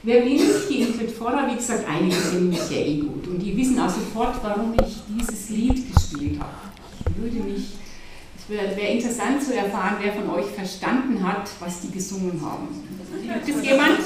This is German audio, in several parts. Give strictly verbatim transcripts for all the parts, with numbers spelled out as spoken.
Wer will nicht, die Ingrid Voller, wie gesagt, einige kennen mich ja eh gut und die wissen auch sofort, warum ich dieses Lied gespielt habe. Ich würde mich, es wäre wär interessant zu erfahren, wer von euch verstanden hat, was die gesungen haben. Gibt es jemand?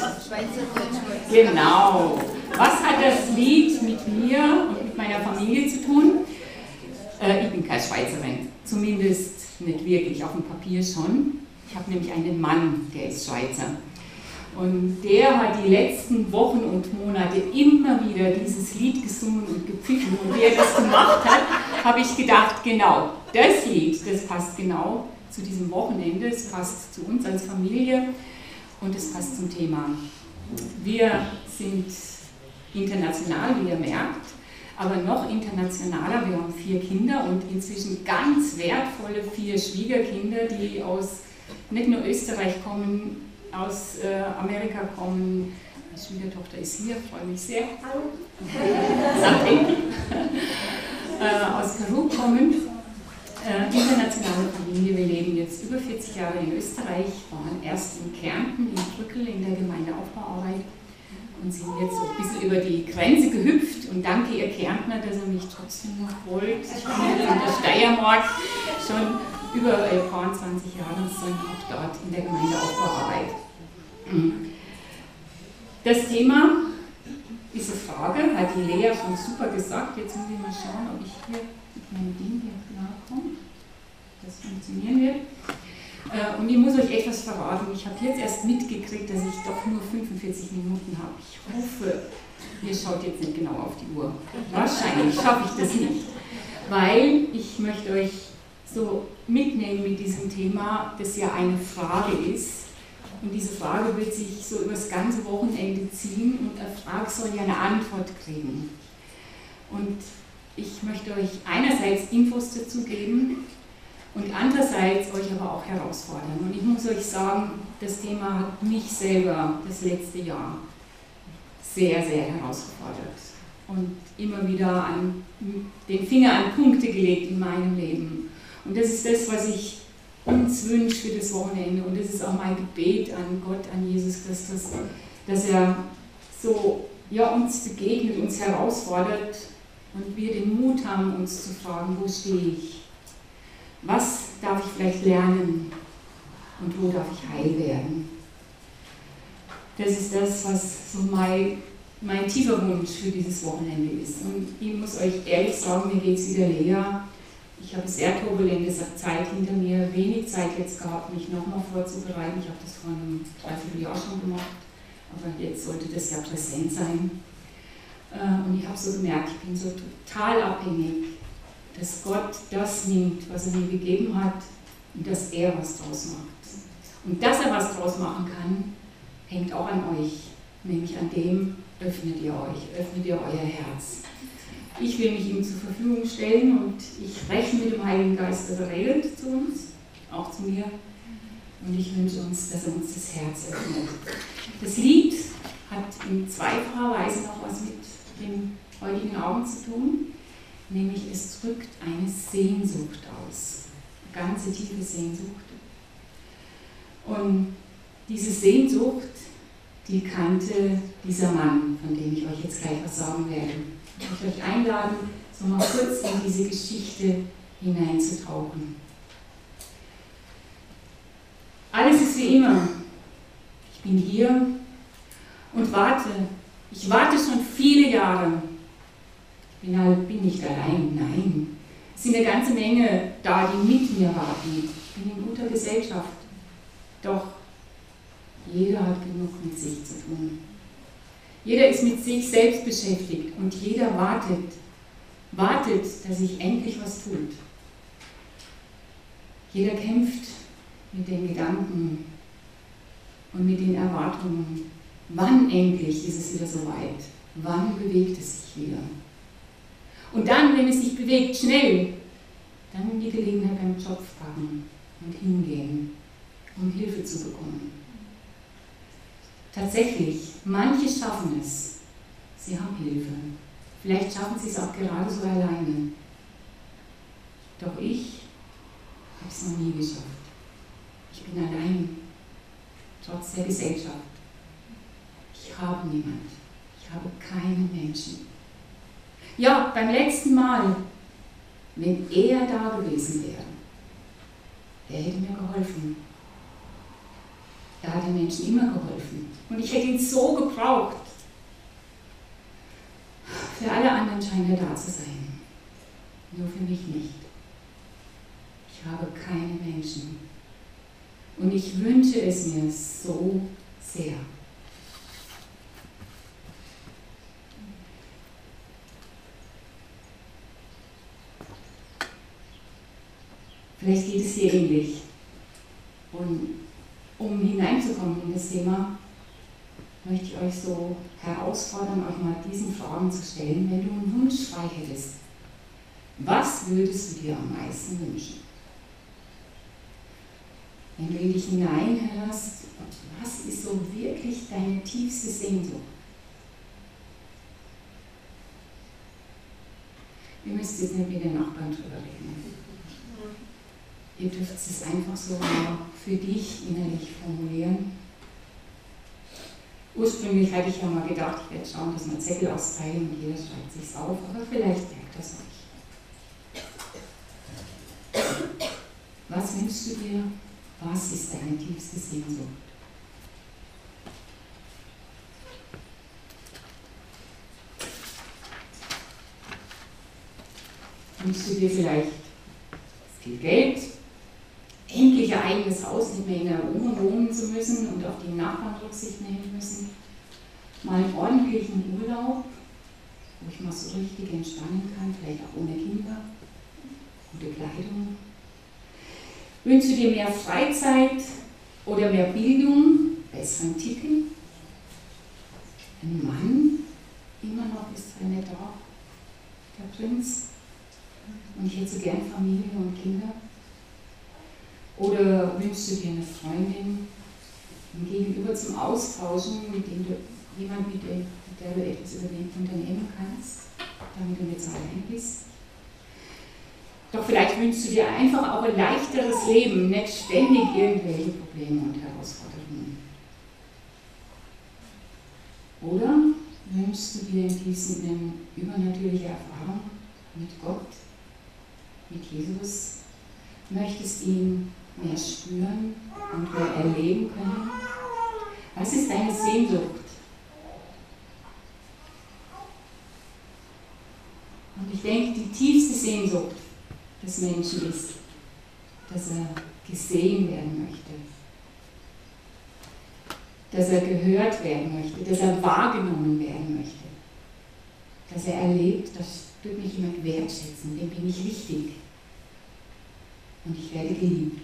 Genau. Was hat das Lied mit mir und mit meiner Familie zu tun? Äh, ich bin keine Schweizerin, zumindest nicht wirklich, auf dem Papier schon. Ich habe nämlich einen Mann, der ist Schweizer. Und der hat die letzten Wochen und Monate immer wieder dieses Lied gesungen und gepfiffen. Und wie er das gemacht hat, habe ich gedacht, genau, das Lied, das passt genau zu diesem Wochenende, es passt zu uns als Familie und es passt zum Thema. Wir sind international, wie ihr merkt, aber noch internationaler. Wir haben vier Kinder und inzwischen ganz wertvolle vier Schwiegerkinder, die aus nicht nur Österreich kommen, aus äh, Amerika kommen. Meine Schwiegertochter ist hier, freue mich sehr. Hallo. äh, aus Peru kommen. Äh, internationale Familie. Wir leben jetzt über vierzig Jahre in Österreich, waren erst in Kärnten, in Brückel, in der Gemeindeaufbauarbeit und sind jetzt so ein bisschen über die Grenze gehüpft. Und danke, ihr Kärntner, dass ihr mich trotzdem noch wollt. Ich bin jetzt in der Steiermark schon über ein paar zwanzig Jahre und sind auch dort in der Gemeindeaufbauarbeit. Das Thema ist eine Frage, hat die Lea schon super gesagt. Jetzt muss ich mal schauen, ob ich hier mit meinem Ding hier klar komme. Das funktionieren wird. Und ich muss euch etwas verraten. Ich habe jetzt erst mitgekriegt, dass ich doch nur fünfundvierzig Minuten habe. Ich hoffe, ihr schaut jetzt nicht genau auf die Uhr. Wahrscheinlich schaffe ich das nicht, weil ich möchte euch so mitnehmen mit diesem Thema, das ja eine Frage ist. Und diese Frage wird sich so über das ganze Wochenende ziehen und eine Frage soll ja eine Antwort kriegen. Und ich möchte euch einerseits Infos dazu geben und andererseits euch aber auch herausfordern. Und ich muss euch sagen, das Thema hat mich selber das letzte Jahr sehr, sehr herausgefordert und immer wieder an den Finger an Punkte gelegt in meinem Leben. Und das ist das, was ich uns wünsche für das Wochenende. Und das ist auch mein Gebet an Gott, an Jesus Christus, dass er so ja, uns begegnet, uns herausfordert und wir den Mut haben, uns zu fragen, wo stehe ich? Was darf ich vielleicht lernen? Und wo darf ich heil werden? Das ist das, was so mein, mein tiefer Wunsch für dieses Wochenende ist. Und ich muss euch ehrlich sagen, mir geht es wieder leer. Ich habe sehr turbulente Zeit hinter mir, wenig Zeit jetzt gehabt, mich nochmal vorzubereiten. Ich habe das vor einem Dreivierteljahr schon gemacht, aber jetzt sollte das ja präsent sein. Und ich habe so gemerkt, ich bin so total abhängig, dass Gott das nimmt, was er mir gegeben hat und dass er was draus macht. Und dass er was draus machen kann, hängt auch an euch, nämlich an dem öffnet ihr euch, öffnet ihr euer Herz. Ich will mich ihm zur Verfügung stellen und ich rechne mit dem Heiligen Geist, dass er redet zu uns, auch zu mir. Und ich wünsche uns, dass er uns das Herz öffnet. Das Lied hat in zweifacher Weise noch was mit dem heutigen Abend zu tun, nämlich es drückt eine Sehnsucht aus, eine ganze tiefe Sehnsucht. Und diese Sehnsucht, die kannte dieser Mann, von dem ich euch jetzt gleich was sagen werde. Ich möchte euch einladen, so mal kurz in diese Geschichte hineinzutauchen. Alles ist wie immer. Ich bin hier und warte. Ich warte schon viele Jahre. Ich bin, halt, bin nicht allein, nein. Es sind eine ganze Menge da, die mit mir warten. Ich bin in guter Gesellschaft. Doch jeder hat genug mit sich zu tun. Jeder ist mit sich selbst beschäftigt und jeder wartet, wartet, dass sich endlich was tut. Jeder kämpft mit den Gedanken und mit den Erwartungen. Wann endlich ist es wieder soweit? Wann bewegt es sich wieder? Und dann, wenn es sich bewegt, schnell, dann die Gelegenheit beim Job packen und hingehen, um Hilfe zu bekommen. Tatsächlich, manche schaffen es. Sie haben Hilfe. Vielleicht schaffen sie es auch gerade so alleine. Doch ich habe es noch nie geschafft. Ich bin allein, trotz der Gesellschaft. Ich Ich habe niemand. Ich habe keinen Menschen. Ja, beim letzten Mal, wenn er da gewesen wäre, er hätte mir geholfen. Er hat den Menschen immer geholfen. Und ich hätte ihn so gebraucht. Für alle anderen scheint er da zu sein. Nur für mich nicht. Ich habe keine Menschen. Und ich wünsche es mir so sehr. Vielleicht geht es hier ähnlich. Und um hineinzukommen in das Thema, möchte ich euch so herausfordern, euch mal diesen Fragen zu stellen, wenn du einen Wunsch frei hättest. Was würdest du dir am meisten wünschen? Wenn du in dich hineinhörst, was ist so wirklich deine tiefste Sehnsucht? Ihr müsst jetzt nicht mit den Nachbarn drüber reden. Ihr dürft es einfach so für dich innerlich formulieren. Ursprünglich hatte ich ja mal gedacht, ich werde schauen, dass wir Zettel austeilen und jeder schreibt sich's auf, aber vielleicht merkt das euch. Was wünschst du dir? Was ist deine tiefste Sehnsucht? Wünschst du dir vielleicht viel Geld, endlich ein eigenes Haus, nicht mehr in der Wohnung wohnen zu müssen und auf die Nachbarn Rücksicht nehmen müssen, mal einen ordentlichen Urlaub, wo ich mal so richtig entspannen kann, vielleicht auch ohne Kinder, gute Kleidung. Wünschst du dir mehr Freizeit oder mehr Bildung, besseren Titel? Ein Mann, immer noch ist er nicht da, der Prinz. Und ich hätte so gern Familie und Kinder. Oder wünschst du dir eine Freundin, ein Gegenüber zum Austauschen, mit dem du jemand, mit der, mit der du etwas unternehmen kannst, damit du nicht so allein bist? Doch vielleicht wünschst du dir einfach auch ein leichteres Leben, nicht ständig irgendwelche Probleme und Herausforderungen. Oder wünschst du dir in diesem eine übernatürliche Erfahrung mit Gott, mit Jesus, möchtest ihn mehr spüren und mehr erleben können? Was ist deine Sehnsucht? Und ich denke, die tiefste Sehnsucht des Menschen ist, dass er gesehen werden möchte, dass er gehört werden möchte, dass er wahrgenommen werden möchte, dass er erlebt, dass tut mich jemand wertschätzen, dem bin ich wichtig und ich werde geliebt.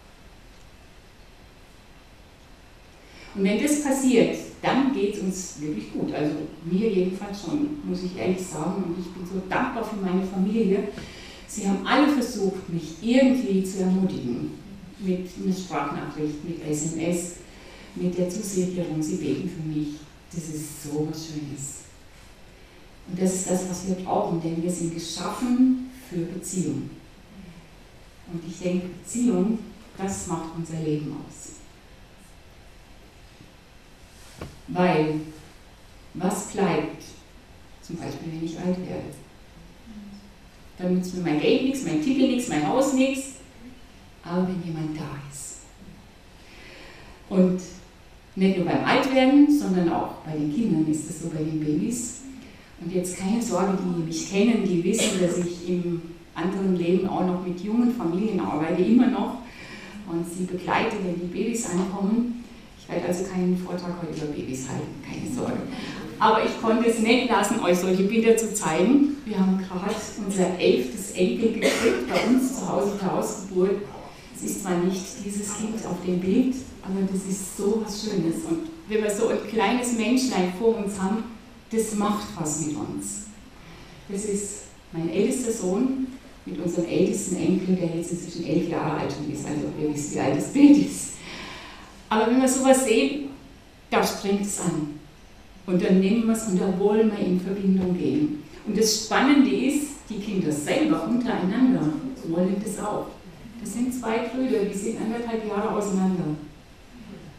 Und wenn das passiert, dann geht es uns wirklich gut. Also mir jedenfalls schon, muss ich ehrlich sagen. Und ich bin so dankbar für meine Familie. Sie haben alle versucht, mich irgendwie zu ermutigen. Mit einer Sprachnachricht, mit S M S, mit der Zusicherung, sie beten für mich. Das ist so was Schönes. Und das ist das, was wir brauchen, denn wir sind geschaffen für Beziehung. Und ich denke, Beziehung, das macht unser Leben aus. Weil, was bleibt, zum Beispiel, wenn ich alt werde? Dann nützt mir mein Geld nichts, mein Titel nichts, mein Haus nichts, aber wenn jemand da ist. Und nicht nur beim Altwerden, sondern auch bei den Kindern ist es so, bei den Babys. Und jetzt keine Sorge, die mich kennen, die wissen, dass ich im anderen Leben auch noch mit jungen Familien arbeite, immer noch, und sie begleite, wenn die Babys ankommen. Ich werde also keinen Vortrag heute über Babys halten, keine Sorge. Aber ich konnte es nicht lassen, euch solche Bilder zu zeigen. Wir haben gerade unser elftes Enkel gekriegt, bei uns zu Hause zur Hausgeburt. Es ist zwar nicht dieses Kind auf dem Bild, aber das ist so was Schönes. Und wenn wir so ein kleines Menschlein vor uns haben, das macht was mit uns. Das ist mein ältester Sohn mit unserem ältesten Enkel, der jetzt inzwischen elf Jahre alt ist. Also ihr wisst, wie alt das Bild ist. Aber wenn wir sowas sehen, da springt es an. Und dann nehmen wir es und da wollen wir in Verbindung gehen. Und das Spannende ist, die Kinder selber untereinander wollen das auch. Das sind zwei Brüder, die sind anderthalb Jahre auseinander.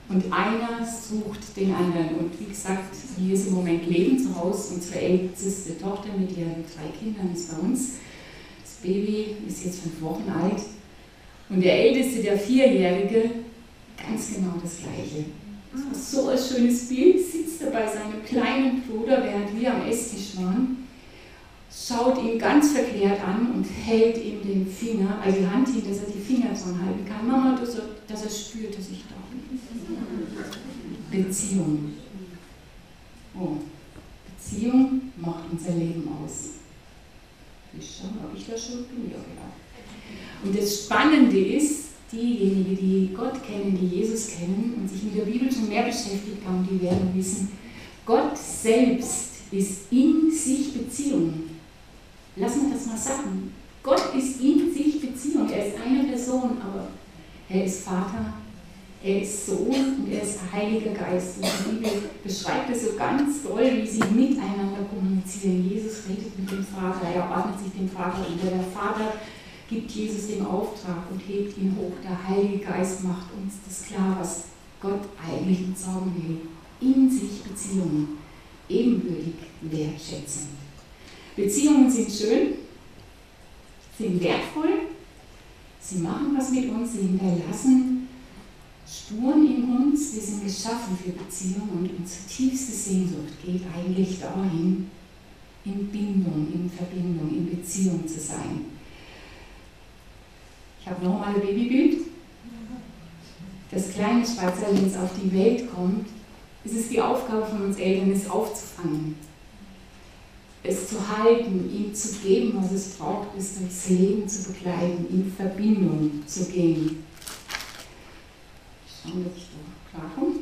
Und einer sucht den anderen. Und wie gesagt, wir ist im Moment leben zu Hause. Unsere älteste Tochter mit ihren drei Kindern ist bei uns. Das Baby ist jetzt fünf Wochen alt. Und der Älteste, der Vierjährige, ganz genau das Gleiche. Das war so ein schönes Bild. Sitzt er bei seinem kleinen Bruder, während wir am Esstisch waren, schaut ihn ganz verklärt an und hält ihm den Finger, also die Hand hin, dass er die Finger dran halten kann. Mama, dass er, dass er spürt, dass ich da bin. Beziehung. Oh, Beziehung macht unser Leben aus. Ich schau, ob ich da schon bin. Ja, genau. Und das Spannende ist, diejenigen, die Gott kennen, die Jesus kennen und sich mit der Bibel schon mehr beschäftigt haben, die werden wissen, Gott selbst ist in sich Beziehung. Lass mich das mal sagen. Gott ist in sich Beziehung. Er ist eine Person, aber er ist Vater, er ist Sohn und er ist Heiliger Geist. Und die Bibel beschreibt es so ganz toll, wie sie miteinander kommunizieren. Jesus redet mit dem Vater, er ordnet sich dem Vater unter. Der Vater gibt Jesus den Auftrag und hebt ihn hoch. Der Heilige Geist macht uns das klar, was Gott eigentlich uns sagen will. In sich Beziehungen, ebenbürtig wertschätzend. Beziehungen sind schön, sind wertvoll, sie machen was mit uns, sie hinterlassen Spuren in uns, wir sind geschaffen für Beziehungen und unsere tiefste Sehnsucht geht eigentlich dahin, in Bindung, in Verbindung, in Beziehung zu sein. Ich habe nochmal ein Babybild. Das kleine Schweizer, wenn es auf die Welt kommt, ist es die Aufgabe von uns Eltern, es aufzufangen, es zu halten, ihm zu geben, was es braucht, es durchs Leben zu begleiten, in Verbindung zu gehen. Schauen, dass ich da klarkomme.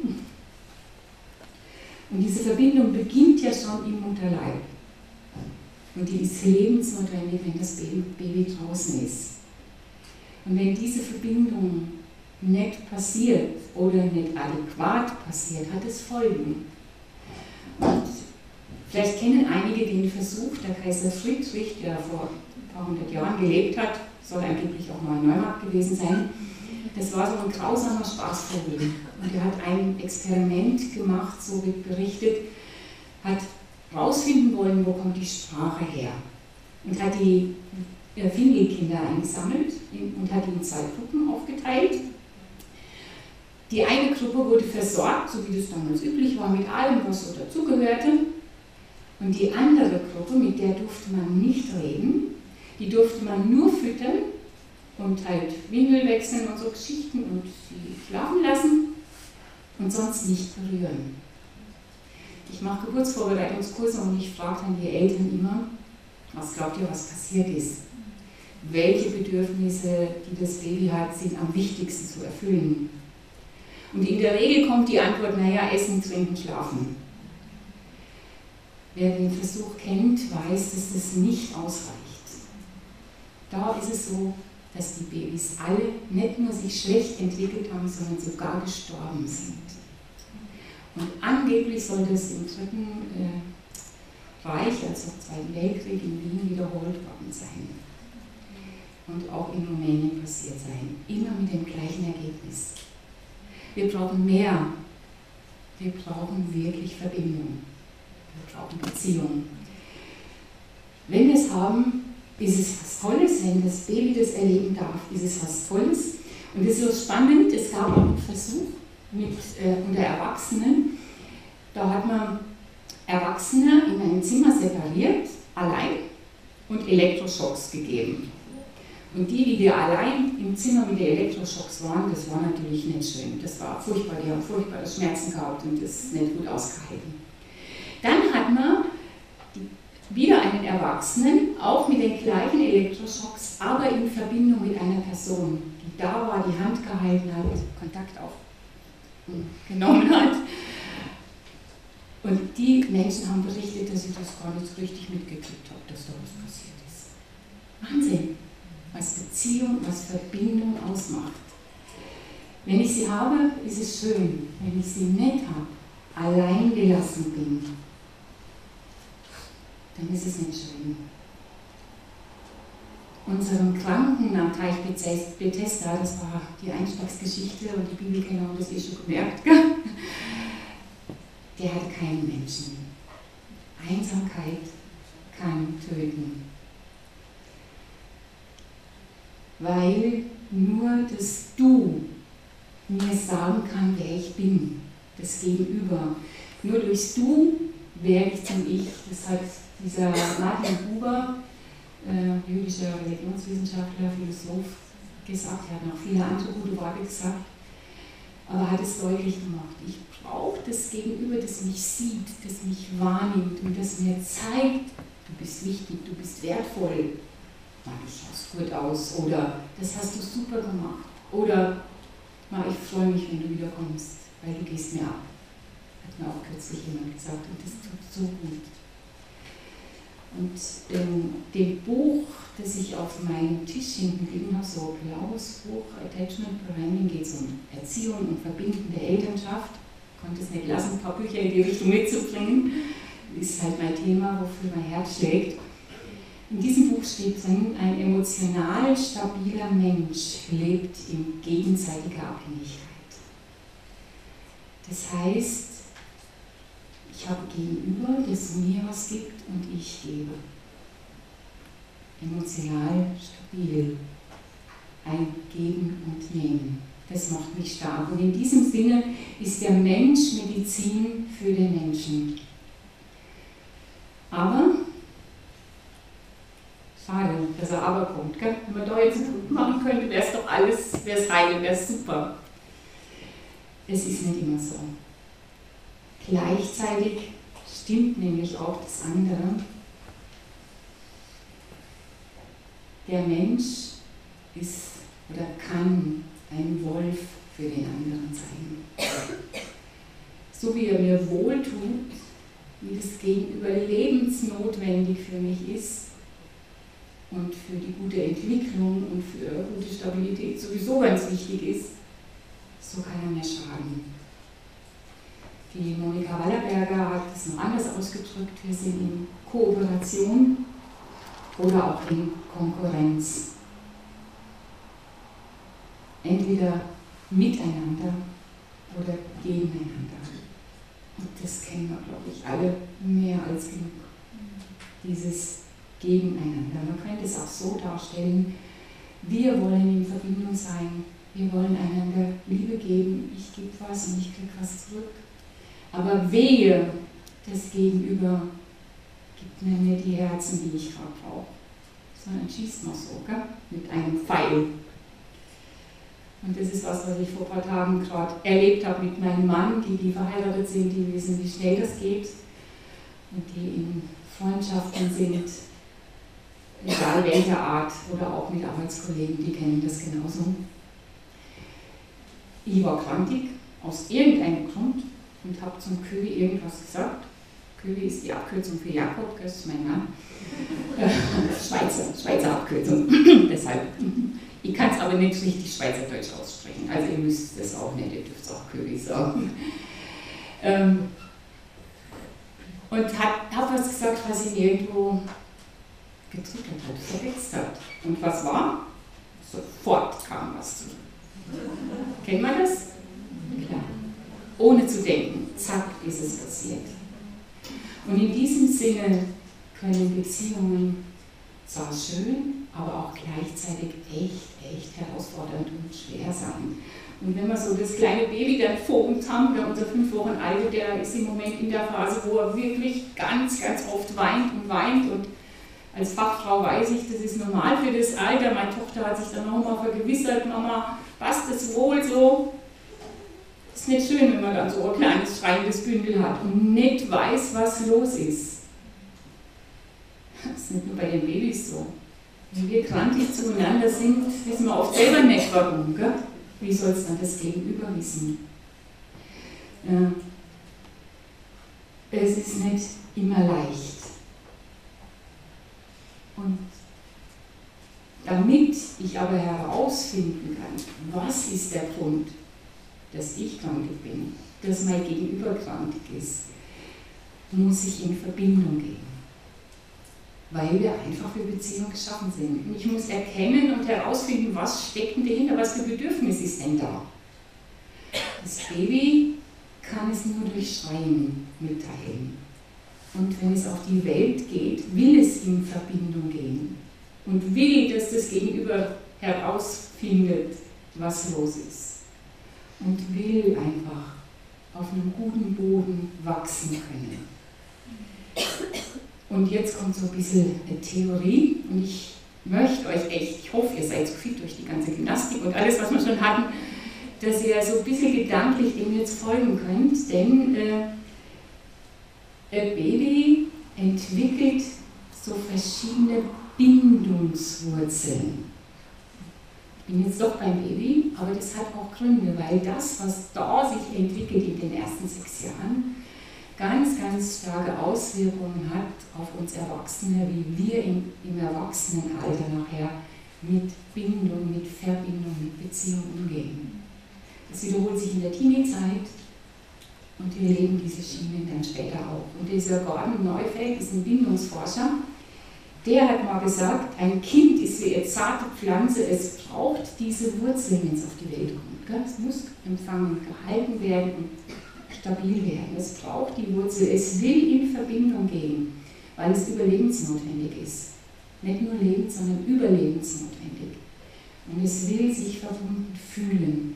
Und diese Verbindung beginnt ja schon im Mutterleib. Und die ist lebensnotwendig, wenn das Baby draußen ist. Und wenn diese Verbindung nicht passiert oder nicht adäquat passiert, hat es Folgen. Und vielleicht kennen einige den Versuch, der Kaiser Friedrich, der vor ein paar hundert Jahren gelebt hat, soll angeblich auch mal in Neumarkt gewesen sein. Das war so ein grausamer Spaßvogel. Und er hat ein Experiment gemacht, so wird berichtet, hat herausfinden wollen, wo kommt die Sprache her. Und hat die Findelkinder eingesammelt und hat ihnen zwei Gruppen aufgeteilt. Die eine Gruppe wurde versorgt, so wie das damals üblich war, mit allem, was so dazugehörte. Und die andere Gruppe, mit der durfte man nicht reden, die durfte man nur füttern und halt Windel wechseln und so Geschichten und sie schlafen lassen und sonst nicht berühren. Ich mache Geburtsvorbereitungskurse und ich frage dann die Eltern immer, was glaubt ihr, was passiert ist? Welche Bedürfnisse, die das Baby hat, sind am wichtigsten zu erfüllen? Und in der Regel kommt die Antwort, naja, essen, trinken, schlafen. Wer den Versuch kennt, weiß, dass das nicht ausreicht. Da ist es so, dass die Babys alle nicht nur sich schlecht entwickelt haben, sondern sogar gestorben sind. Und angeblich soll das im Dritten äh, Reich, also im Zweiten Weltkrieg in Wien, wiederholt worden sein. Und auch in Rumänien passiert sein. Immer mit dem gleichen Ergebnis. Wir brauchen mehr. Wir brauchen wirklich Verbindung. Wir brauchen Beziehung. Wenn wir es haben, ist es was Tolles. Wenn das Baby das erleben darf, ist es was Tolles. Und es ist so spannend, es gab auch einen Versuch mit, äh, unter Erwachsenen. Da hat man Erwachsene in einem Zimmer separiert, allein, und Elektroschocks gegeben. Und die, die wir allein im Zimmer mit den Elektroschocks waren, das war natürlich nicht schön. Das war furchtbar, die haben furchtbare Schmerzen gehabt und das nicht gut ausgehalten. Dann hat man die, wieder einen Erwachsenen, auch mit den gleichen Elektroschocks, aber in Verbindung mit einer Person, die da war, die Hand gehalten hat, Kontakt aufgenommen hat. Und die Menschen haben berichtet, dass sie das gar nicht so richtig mitgekriegt haben, dass da was passiert ist. Wahnsinn! Was Beziehung, was Verbindung ausmacht. Wenn ich sie habe, ist es schön. Wenn ich sie nicht habe, allein gelassen bin, dann ist es nicht schön. unserem Kranken am Teich Bethesda, das war die Einstiegsgeschichte und die Bibelkenner haben das eh schon gemerkt, gell? Der hat keinen Menschen. Einsamkeit kann töten. Weil nur das Du mir sagen kann, wer ich bin, das Gegenüber. Nur durchs Du werde ich zum Ich. Das hat dieser Martin Buber, äh, jüdischer Religionswissenschaftler, Philosoph, gesagt. Er hat noch viele andere gute Worte gesagt, aber hat es deutlich gemacht. Ich brauche das Gegenüber, das mich sieht, das mich wahrnimmt und das mir zeigt, du bist wichtig, du bist wertvoll. Du schaust gut aus oder das hast du super gemacht oder ich freue mich, wenn du wiederkommst, weil du gehst mir ab. Hat mir auch kürzlich jemand gesagt und das tut so gut. Und in dem Buch, das ich auf meinem Tisch hinten liegen habe, so ein blaues Buch, Attachment Parenting, geht es um Erziehung und verbindende Elternschaft. Ich konnte es nicht lassen, ein paar Bücher in die Richtung mitzubringen. Ist halt mein Thema, wofür mein Herz schlägt. In diesem Buch steht drin, ein emotional stabiler Mensch lebt in gegenseitiger Abhängigkeit. Das heißt, ich habe Gegenüber, das mir was gibt und ich gebe. Emotional stabil. Ein Geben und Nehmen. Das macht mich stark. Und in diesem Sinne ist der Mensch Medizin für den Menschen. Aber schade, dass er aber kommt. Gell? Wenn man da jetzt machen könnte, wäre es doch alles, wäre es heil, wäre es super. Es ist nicht immer so. Gleichzeitig stimmt nämlich auch das andere. Der Mensch ist oder kann ein Wolf für den anderen sein. So wie er mir wohltut, wie das Gegenüber lebensnotwendig für mich ist und für die gute Entwicklung und für gute Stabilität sowieso ganz wichtig ist, so kann er mir schaden. Die Monika Wallerberger hat es noch anders ausgedrückt, wir sind in Kooperation oder auch in Konkurrenz. Entweder miteinander oder gegeneinander. Und das kennen wir, glaube ich, alle mehr als genug. Dieses Gegeneinander. Man könnte es auch so darstellen, wir wollen in Verbindung sein, wir wollen einander Liebe geben, ich gebe was und ich kriege was zurück. Aber wehe, das Gegenüber gibt mir nicht die Herzen, die ich gerade brauche. Sondern schießt man so, gell? Mit einem Pfeil. Und das ist was, was ich vor ein paar Tagen gerade erlebt habe mit meinem Mann, die, die verheiratet sind, die wissen, wie schnell das geht. Und die in Freundschaften sind, egal welcher Art, oder auch mit Arbeitskollegen, die kennen das genauso. Ich war krankig, aus irgendeinem Grund, und habe zum Köwi irgendwas gesagt. Köwi ist die Abkürzung für Jakob, das ist mein Mann. Schweizer, Schweizer Abkürzung. Deshalb. Ich kann es aber nicht richtig Schweizerdeutsch aussprechen, also ihr müsst es auch nicht, ihr dürft es auch Köwi sagen. Ähm, und habe was gesagt, was ihn irgendwo getriggert hat, verletzt hat. Und was war? Sofort kam was zurück. Kennt man das? Klar. Ohne zu denken, zack, ist es passiert. Und in diesem Sinne können Beziehungen zwar schön, aber auch gleichzeitig echt, echt herausfordernd und schwer sein. Und wenn wir so das kleine Baby dann vor uns haben, der unser fünf Wochen alt, der ist im Moment in der Phase, wo er wirklich ganz, ganz oft weint und weint. Und als Fachfrau weiß ich, das ist normal für das Alter. Meine Tochter hat sich dann nochmal vergewissert, Mama, passt das wohl so? Das ist nicht schön, wenn man dann so ein kleines schreiendes Bündel hat und nicht weiß, was los ist. Das ist nicht nur bei den Babys so. Wenn wir kranklich zueinander sind, wissen wir oft selber nicht warum. Gell? Wie soll es dann das Gegenüber wissen? Ja. Es ist nicht immer leicht. Und damit ich aber herausfinden kann, was ist der Grund, dass ich krank bin, dass mein Gegenüber krank ist, muss ich in Verbindung gehen. weil wir einfach für Beziehung geschaffen sind. Und ich muss erkennen und herausfinden, was steckt denn dahinter, was für Bedürfnis ist denn da. Das Baby kann es nur durch Schreien mitteilen. Und wenn es auf die Welt geht, will es in Verbindung gehen und will, dass das Gegenüber herausfindet, was los ist. Und will einfach auf einem guten Boden wachsen können. Und jetzt kommt so ein bisschen eine Theorie und ich möchte euch echt, ich hoffe, ihr seid so fit durch die ganze Gymnastik und alles, was wir schon hatten, dass ihr so ein bisschen gedanklich dem jetzt folgen könnt, denn äh, ein Baby entwickelt so verschiedene Bindungswurzeln. Ich bin jetzt doch beim Baby, aber das hat auch Gründe, weil das, was da sich entwickelt in den ersten sechs Jahren, ganz, ganz starke Auswirkungen hat auf uns Erwachsene, wie wir im, im Erwachsenenalter nachher mit Bindung, mit Verbindung, mit Beziehung umgehen. Das wiederholt sich in der Teenie-Zeit und wir leben diese Schienen dann später auch. Und dieser Gordon Neufeld ist ein Bindungsforscher, der hat mal gesagt, ein Kind ist wie eine zarte Pflanze, es braucht diese Wurzeln, wenn es auf die Welt kommt. Es muss empfangen, gehalten werden und stabil werden. Es braucht die Wurzel, es will in Verbindung gehen, weil es überlebensnotwendig ist. Nicht nur lebens-, sondern überlebensnotwendig. Und es will sich verbunden fühlen.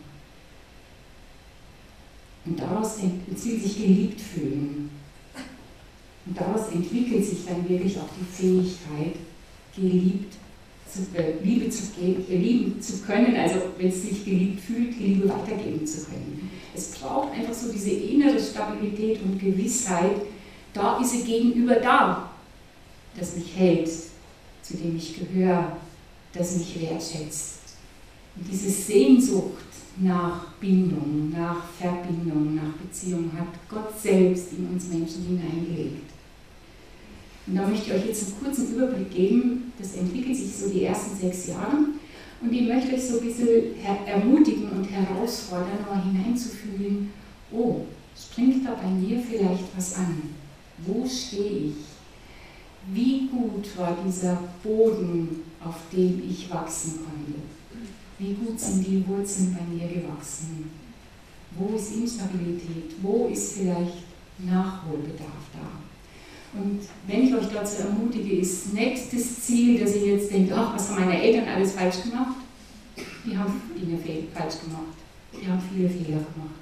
Und daraus es will sich geliebt fühlen. Und daraus entwickelt sich dann wirklich auch die Fähigkeit, geliebt zu, äh, Liebe zu geben, äh, lieben zu können, also wenn es sich geliebt fühlt, die Liebe weitergeben zu können. Es braucht einfach so diese innere Stabilität und Gewissheit, da ist sie gegenüber da, das mich hält, zu dem ich gehöre, das mich wertschätzt. Und diese Sehnsucht nach Bindung, nach Verbindung, nach Beziehung hat Gott selbst in uns Menschen hineingelegt. Und da möchte ich euch jetzt einen kurzen Überblick geben, das entwickelt sich so die ersten sechs Jahre und ich möchte euch so ein bisschen ermutigen und herausfordern, mal hineinzufühlen, oh, springt da bei mir vielleicht was an? Wo stehe ich? Wie gut war dieser Boden, auf dem ich wachsen konnte? Wie gut sind die Wurzeln bei mir gewachsen? Wo ist Instabilität? Wo ist vielleicht Nachholbedarf da? Und wenn ich euch dazu ermutige, ist nicht das Ziel, dass ihr jetzt denkt, ach, was haben meine Eltern alles falsch gemacht? Die haben Dinge falsch gemacht. Die haben viele Fehler gemacht.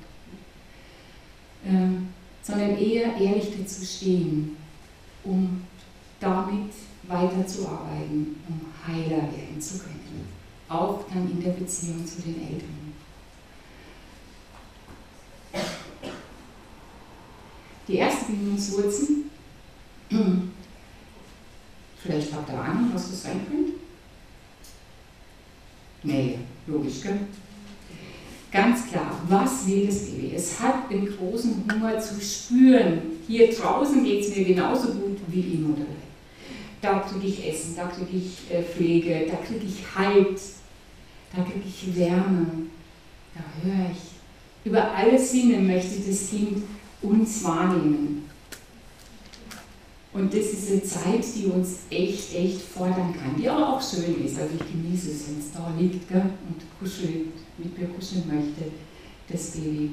Ähm, sondern eher ehrlich dazu stehen, um damit weiterzuarbeiten, um heiler werden zu können. Auch dann in der Beziehung zu den Eltern. Die erste Bindungswurzel, vielleicht habt ihr Ahnung, was das sein könnte? Nee, logisch, gell? Ganz klar, was will das Baby? Es hat den großen Hunger zu spüren. Hier draußen geht es mir genauso gut wie im Mutterleib. Da kriege ich Essen, da kriege ich äh, Pflege, da kriege ich Halt, da kriege ich Wärme, da höre ich. Über alle Sinne möchte das Kind uns wahrnehmen. Und das ist eine Zeit, die uns echt, echt fordern kann, die aber auch schön ist. Also ich genieße es, wenn es da liegt, gell, und kuschelt, mit mir kuscheln möchte, das Baby.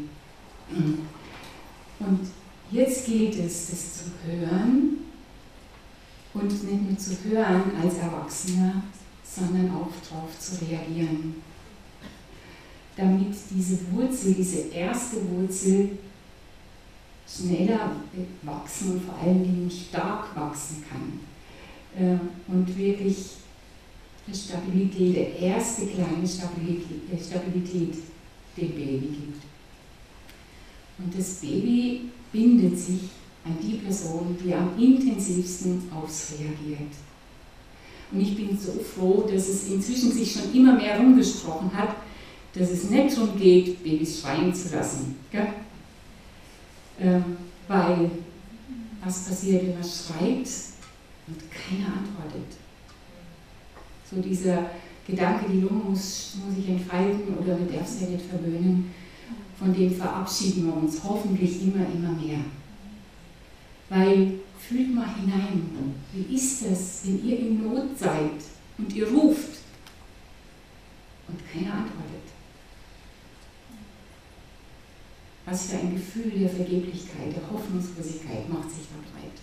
Und jetzt gilt es, das zu hören und nicht nur zu hören als Erwachsener, sondern auch darauf zu reagieren. Damit diese Wurzel, diese erste Wurzel, schneller wachsen und vor allen Dingen stark wachsen kann. Und wirklich eine Stabilität, eine erste kleine Stabilität, Stabilität dem Baby gibt. Und das Baby bindet sich an die Person, die am intensivsten aufs reagiert. Und ich bin so froh, dass es inzwischen sich schon immer mehr rumgesprochen hat, dass es nicht darum geht, Babys schreien zu lassen. Gell? Ähm, weil was passiert, wenn man schreit und keiner antwortet? So dieser Gedanke, die Lunge muss, muss sich entfalten oder man darf sie nicht verwöhnen, von dem verabschieden wir uns hoffentlich immer, immer mehr. Weil fühlt mal hinein. Wie ist es, wenn ihr in Not seid und ihr ruft und keiner antwortet? Was für ein Gefühl der Vergeblichkeit, der Hoffnungslosigkeit macht sich da breit.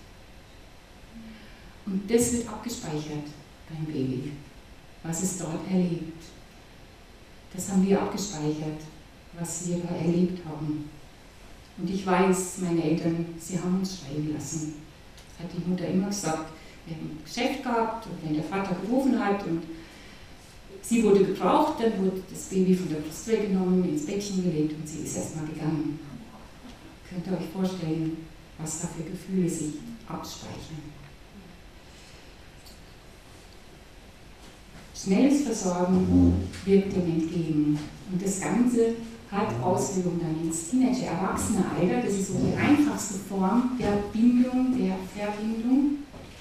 Und das wird abgespeichert beim Baby, was es dort erlebt. Das haben wir abgespeichert, was wir da erlebt haben. Und ich weiß, meine Eltern, sie haben uns schweigen lassen. Das hat die Mutter immer gesagt. Wir haben ein Geschäft gehabt und wenn der Vater gerufen hat und sie wurde gebraucht, dann wurde das Baby von der Brust weggenommen, ins Bettchen gelegt und sie ist erstmal gegangen. Könnt ihr euch vorstellen, was da für Gefühle sich abspeichern? Schnelles Versorgen wirkt dem entgegen. Und das Ganze hat Auswirkungen dann ins Teenager-Erwachsene-Alter. Das ist so die einfachste Form der Bindung, der Verbindung.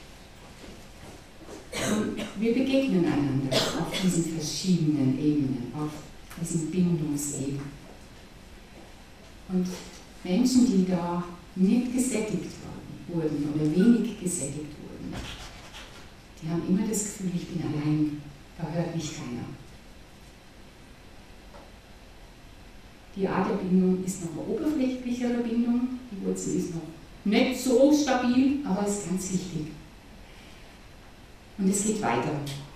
Und wir begegnen einander auf diesen verschiedenen Ebenen, auf diesen Bindungsebenen. Und Menschen, die da nicht gesättigt wurden oder wenig gesättigt wurden, die haben immer das Gefühl, ich bin allein, da hört mich keiner. Die Art der Bindung ist noch eine oberflächlichere Bindung, die Wurzel ist noch nicht so stabil, aber ist ganz wichtig. Und es geht weiter.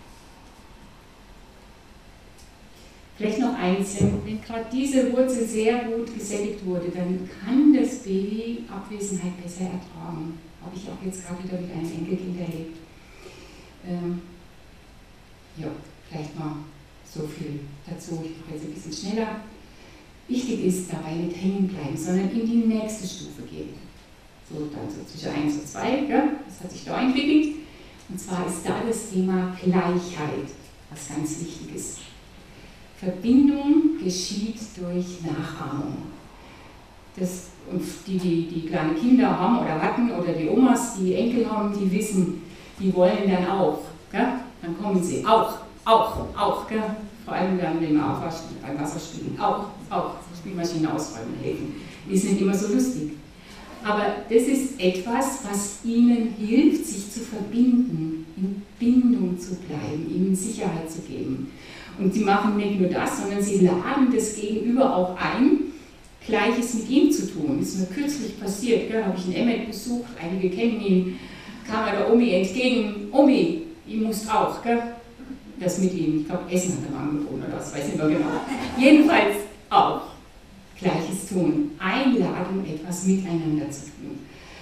Vielleicht noch eins, wenn gerade diese Wurzel sehr gut gesättigt wurde, dann kann das Baby Abwesenheit besser ertragen. Habe ich auch jetzt gerade wieder mit einem Enkelkind erlebt. Ähm, ja, vielleicht mal so viel dazu. Ich mache jetzt ein bisschen schneller. Wichtig ist dabei nicht hängen bleiben, sondern in die nächste Stufe gehen. So, dann so zwischen eins und zwei, ja, das hat sich da entwickelt. Und zwar ist da das Thema Gleichheit, was ganz wichtig ist. Verbindung geschieht durch Nachahmung. Das, und die, die, die kleine Kinder haben oder hatten oder die Omas, die Enkel haben, die wissen, die wollen dann auch. Gell? Dann kommen sie auch, auch, auch. Gell? Vor allem dann beim Aufwaschen, beim Wasserspielen, auch, auch. Spielmaschine ausräumen helfen. Ist nicht immer so lustig. Aber das ist etwas, was ihnen hilft, sich zu verbinden, in Bindung zu bleiben, ihnen Sicherheit zu geben. Und sie machen nicht nur das, sondern sie laden das Gegenüber auch ein, Gleiches mit ihm zu tun. Das ist mir kürzlich passiert, gell, habe ich einen Emmet besucht, einige kennen ihn, kam er der Omi entgegen, Omi, ihr müsst auch, gell, das mit ihm, ich glaube Essen hat er mal angeboten oder was, weiß nicht mehr genau. Jedenfalls auch Gleiches tun, Einladung, etwas miteinander zu tun.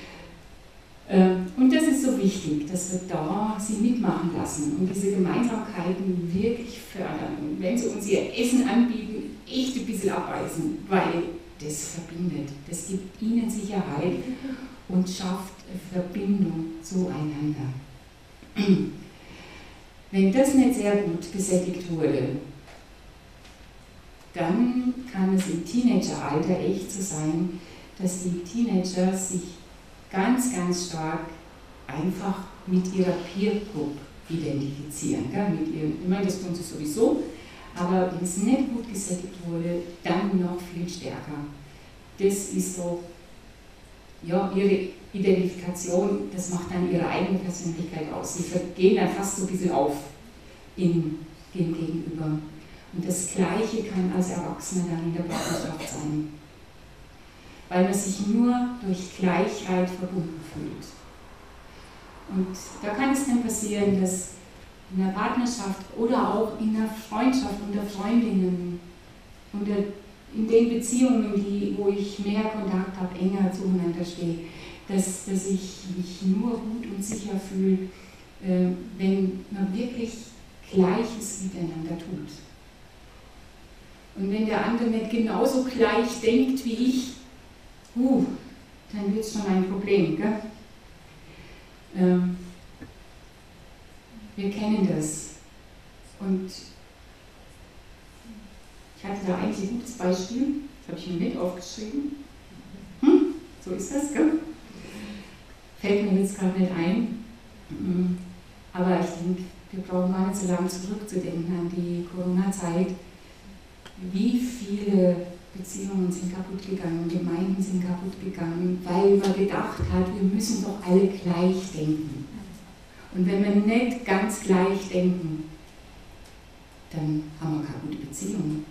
Und das ist so wichtig, dass wir da sie mitmachen lassen und diese Gemeinsamkeiten wirklich fördern. Und wenn sie uns ihr Essen anbieten, echt ein bisschen abbeißen, weil das verbindet. Das gibt ihnen Sicherheit und schafft Verbindung zueinander. Wenn das nicht sehr gut gesättigt wurde, dann kann es im Teenageralter echt so sein, dass die Teenager sich ganz, ganz stark einfach mit ihrer Peer Group identifizieren. Gell? Mit ihren, ich meine, das tun sie sowieso, aber wenn es nicht gut gesättigt wurde, dann noch viel stärker. Das ist so, ja, ihre Identifikation, das macht dann ihre eigene Persönlichkeit aus. Sie gehen dann fast so ein bisschen auf in dem Gegenüber. Und das Gleiche kann als Erwachsener dann in der Partnerschaft sein. Weil man sich nur durch Gleichheit verbunden fühlt. Und da kann es dann passieren, dass in der Partnerschaft oder auch in der Freundschaft unter Freundinnen, unter, in den Beziehungen, die, wo ich mehr Kontakt habe, enger zueinander stehe, dass, dass ich mich nur gut und sicher fühle, äh, wenn man wirklich Gleiches miteinander tut. Und wenn der andere nicht genauso gleich denkt wie ich, uh, dann wird es schon ein Problem. Gell? Ähm, wir kennen das. Und ich hatte da eigentlich ein gutes Beispiel, das habe ich mir mit aufgeschrieben. Hm? So ist das, gell? Fällt mir jetzt gerade nicht ein. Aber ich denke, wir brauchen gar nicht so lange zurückzudenken an die Corona-Zeit. Wie viele Beziehungen sind kaputt gegangen, Gemeinden sind kaputt gegangen, weil man gedacht hat, wir müssen doch alle gleich denken. Und wenn wir nicht ganz gleich denken, dann haben wir keine gute Beziehung.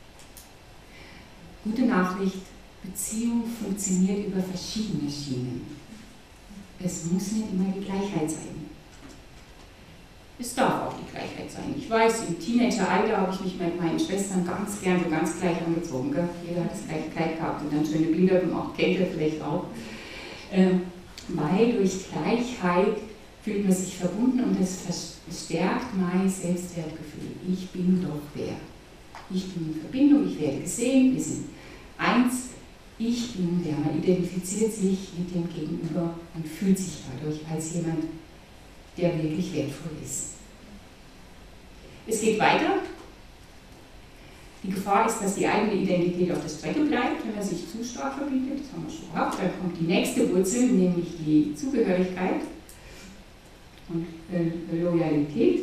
Gute Nachricht, Beziehung funktioniert über verschiedene Schienen. Es muss nicht immer die Gleichheit sein. Es darf auch die Gleichheit sein. Ich weiß, im Teenageralter habe ich mich mit meinen Schwestern ganz gern so ganz gleich angezogen. Gell? Jeder hat das gleiche Kleid gehabt und dann schöne Bilder gemacht, kennt ihr vielleicht auch. Ähm, weil durch Gleichheit fühlt man sich verbunden und es verstärkt mein Selbstwertgefühl. Ich bin doch wer. Ich bin in Verbindung, ich werde gesehen, wir sind eins. Ich bin wer. Man identifiziert sich mit dem Gegenüber und fühlt sich dadurch als jemand, der wirklich wertvoll ist. Es geht weiter. Die Gefahr ist, dass die eigene Identität auf der Strecke bleibt, wenn man sich zu stark verbindet. Das haben wir schon gehabt. Dann kommt die nächste Wurzel, nämlich die Zugehörigkeit und äh, Loyalität.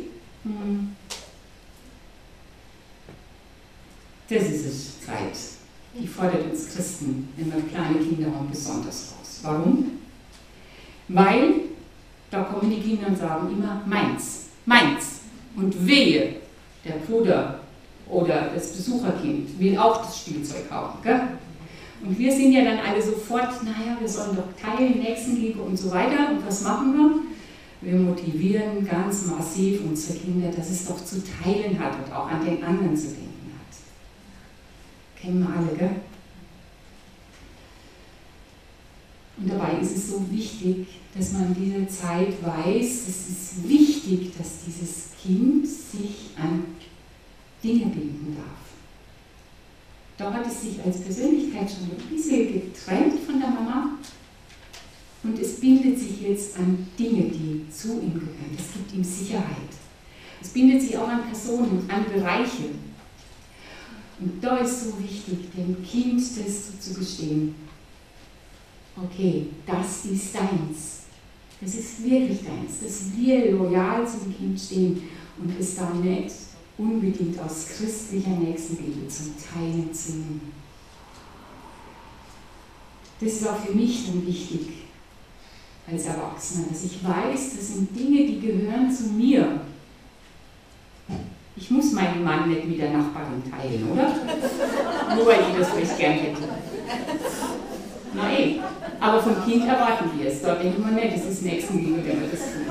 Das ist es, Zeit. Die fordert uns Christen, wenn wir kleine Kinder haben, besonders raus. Warum? Weil da kommen die Kinder und sagen immer meins, meins. Und wehe, der Bruder oder das Besucherkind will auch das Spielzeug haben. Gell? Und wir sind ja dann alle sofort, naja, wir sollen doch teilen, Nächstenliebe und so weiter. Und was machen wir? Wir motivieren ganz massiv unsere Kinder, dass es doch zu teilen hat und auch an den anderen zu denken hat. Kennen wir alle, gell? Und dabei ist es so wichtig, dass man diese Zeit weiß, es ist wichtig, dass dieses Kind sich an Dinge binden darf. Da hat es sich als Persönlichkeit schon ein bisschen getrennt von der Mama und es bindet sich jetzt an Dinge, die zu ihm gehören. Es gibt ihm Sicherheit. Es bindet sich auch an Personen, an Bereiche. Und da ist so wichtig, dem Kind das zuzugestehen. Okay, das ist deins. Das ist wirklich deins. Dass wir loyal zum Kind stehen und es da nicht unbedingt aus christlicher Nächstenliebe zum Teilen zwingen. Das ist auch für mich dann wichtig als Erwachsener, dass ich weiß, das sind Dinge, die gehören zu mir. Ich muss meinen Mann nicht mit der Nachbarin teilen, oder? Nur weil ich das vielleicht gern hätte. Nein, aber vom Kind erwarten wir es. Da denken wir nicht, es ist Nächstenliebe, wenn wir das tun.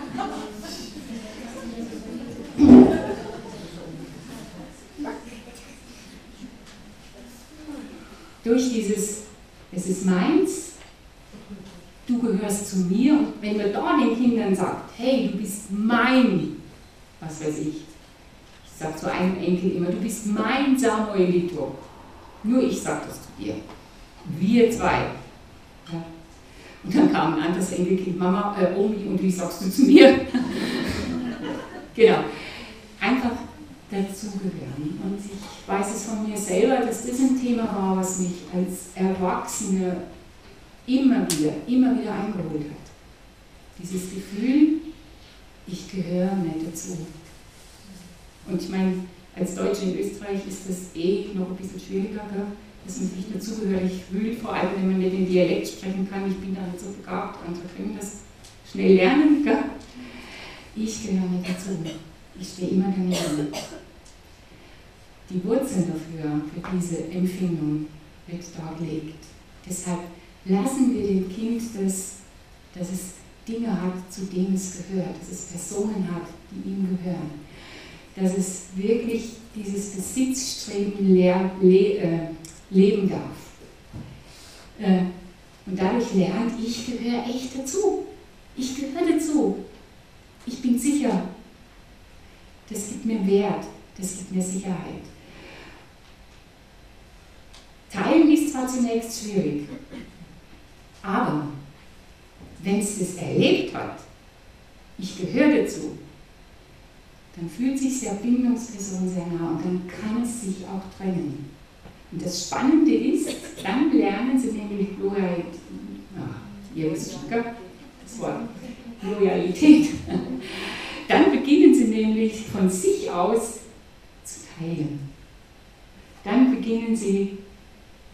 Durch dieses, es ist meins, du gehörst zu mir, und wenn man da den Kindern sagt, hey, du bist mein, was weiß ich, ich sage zu einem Enkel immer, du bist mein Samuelito, nur ich sage das zu dir. Wir zwei. Ja. Und dann kam ein anderes Enkelkind, Mama, äh, Omi, und wie sagst du zu mir? Genau. Einfach dazugehören. Und ich weiß es von mir selber, dass das ein Thema war, was mich als Erwachsene immer wieder, immer wieder eingeholt hat. Dieses Gefühl, ich gehöre nicht dazu. Und ich meine, als Deutsche in Österreich ist das eh noch ein bisschen schwieriger, gell? Dass man sich dazugehörig fühlt, vor allem wenn man nicht den Dialekt sprechen kann. Ich bin da nicht so begabt, andere können das schnell lernen. Gell? Ich gehöre nicht dazu. Ich stehe immer daneben. Die Wurzeln dafür, für diese Empfindung, wird dargelegt. Deshalb lassen wir dem Kind das, dass es Dinge hat, zu denen es gehört, dass es Personen hat, die ihm gehören. Dass es wirklich dieses Besitzstreben leer, le, äh, leben darf. Äh, und dadurch lernt, ich gehöre echt dazu. Ich gehöre dazu. Ich bin sicher. Das gibt mir Wert, das gibt mir Sicherheit. Teilen ist zwar zunächst schwierig, aber wenn es das erlebt hat, ich gehöre dazu, dann fühlt sich der Bindungsperson sehr nah und dann kann es sich auch trennen. Und das Spannende ist, dann lernen sie nämlich Loyalität. Ach, ihr wisst schon, das Wort Loyalität. Dann beginnen sie nämlich von sich aus zu teilen. Dann beginnen sie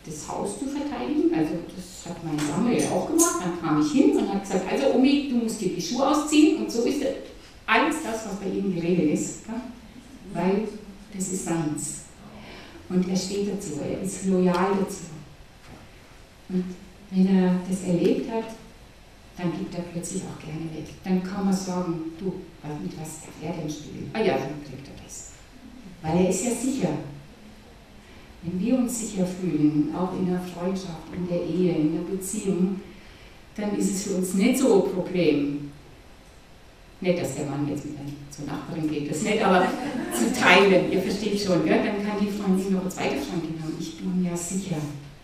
das Haus zu verteidigen. Also das hat mein Samuel auch gemacht. Dann kam ich hin und habe gesagt, also Omi, du musst dir die Schuhe ausziehen. Und so ist alles das, was bei ihm geregelt ist. Ja? Weil das ist seins. Und er steht dazu, er ist loyal dazu. Und wenn er das erlebt hat, dann gibt er plötzlich auch gerne weg. Dann kann man sagen, du, mit was darf er denn spielen? Ah ja, dann kriegt er das. Weil er ist ja sicher. Wenn wir uns sicher fühlen, auch in der Freundschaft, in der Ehe, in der Beziehung, dann ist es für uns nicht so ein Problem. Nicht, dass der Mann jetzt mit zur Nachbarin geht, das nicht, aber zu teilen, ihr versteht schon, gell? Dann kann die Freundin noch eine zweite Freundin haben. Ich bin ja sicher.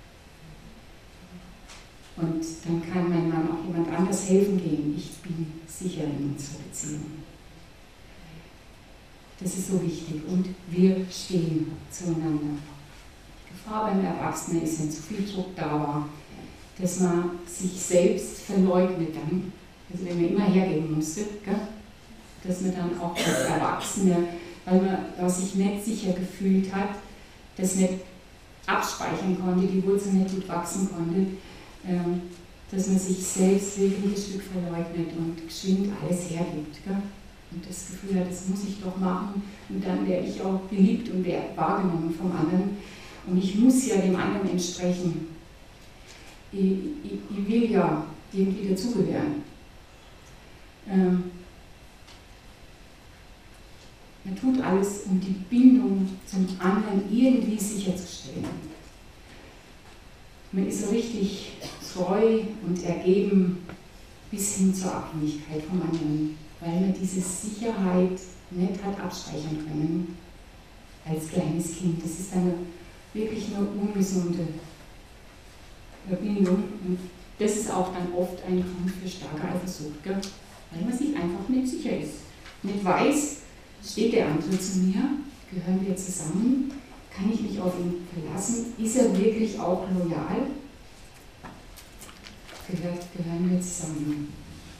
Und dann kann mein Mann auch jemand anders helfen gehen. Ich bin sicher in unserer Beziehung. Das ist so wichtig. Und wir stehen zueinander. Die Gefahr beim Erwachsenen ist, wenn zu viel Druck da war, dass man sich selbst verleugnet dann. Also wenn man immer hergeben musste, gell? Dass man dann auch als Erwachsene, weil man da sich nicht sicher gefühlt hat, das nicht abspeichern konnte, die Wurzel nicht gut wachsen konnte, ähm, dass man sich selbst wirklich ein Stück verleugnet und geschwind alles hergibt. Gell? Und das Gefühl hat, das muss ich doch machen und dann werde ich auch geliebt und werde wahrgenommen vom anderen. Und ich muss ja dem anderen entsprechen. Ich, ich, ich will ja irgendwie dazugehören. Ähm, man tut alles, um die Bindung zum anderen irgendwie sicherzustellen. Man ist so richtig treu und ergeben bis hin zur Abhängigkeit vom anderen, weil man diese Sicherheit nicht hat abspeichern können als kleines Kind. Das ist eine wirklich eine ungesunde Verbindung und das ist auch dann oft ein Grund für starke Eifersucht, gell? Weil man sich einfach nicht sicher ist, nicht weiß, steht der andere zu mir, gehören wir zusammen, kann ich mich auf ihn verlassen, ist er wirklich auch loyal, gehört, gehören wir zusammen.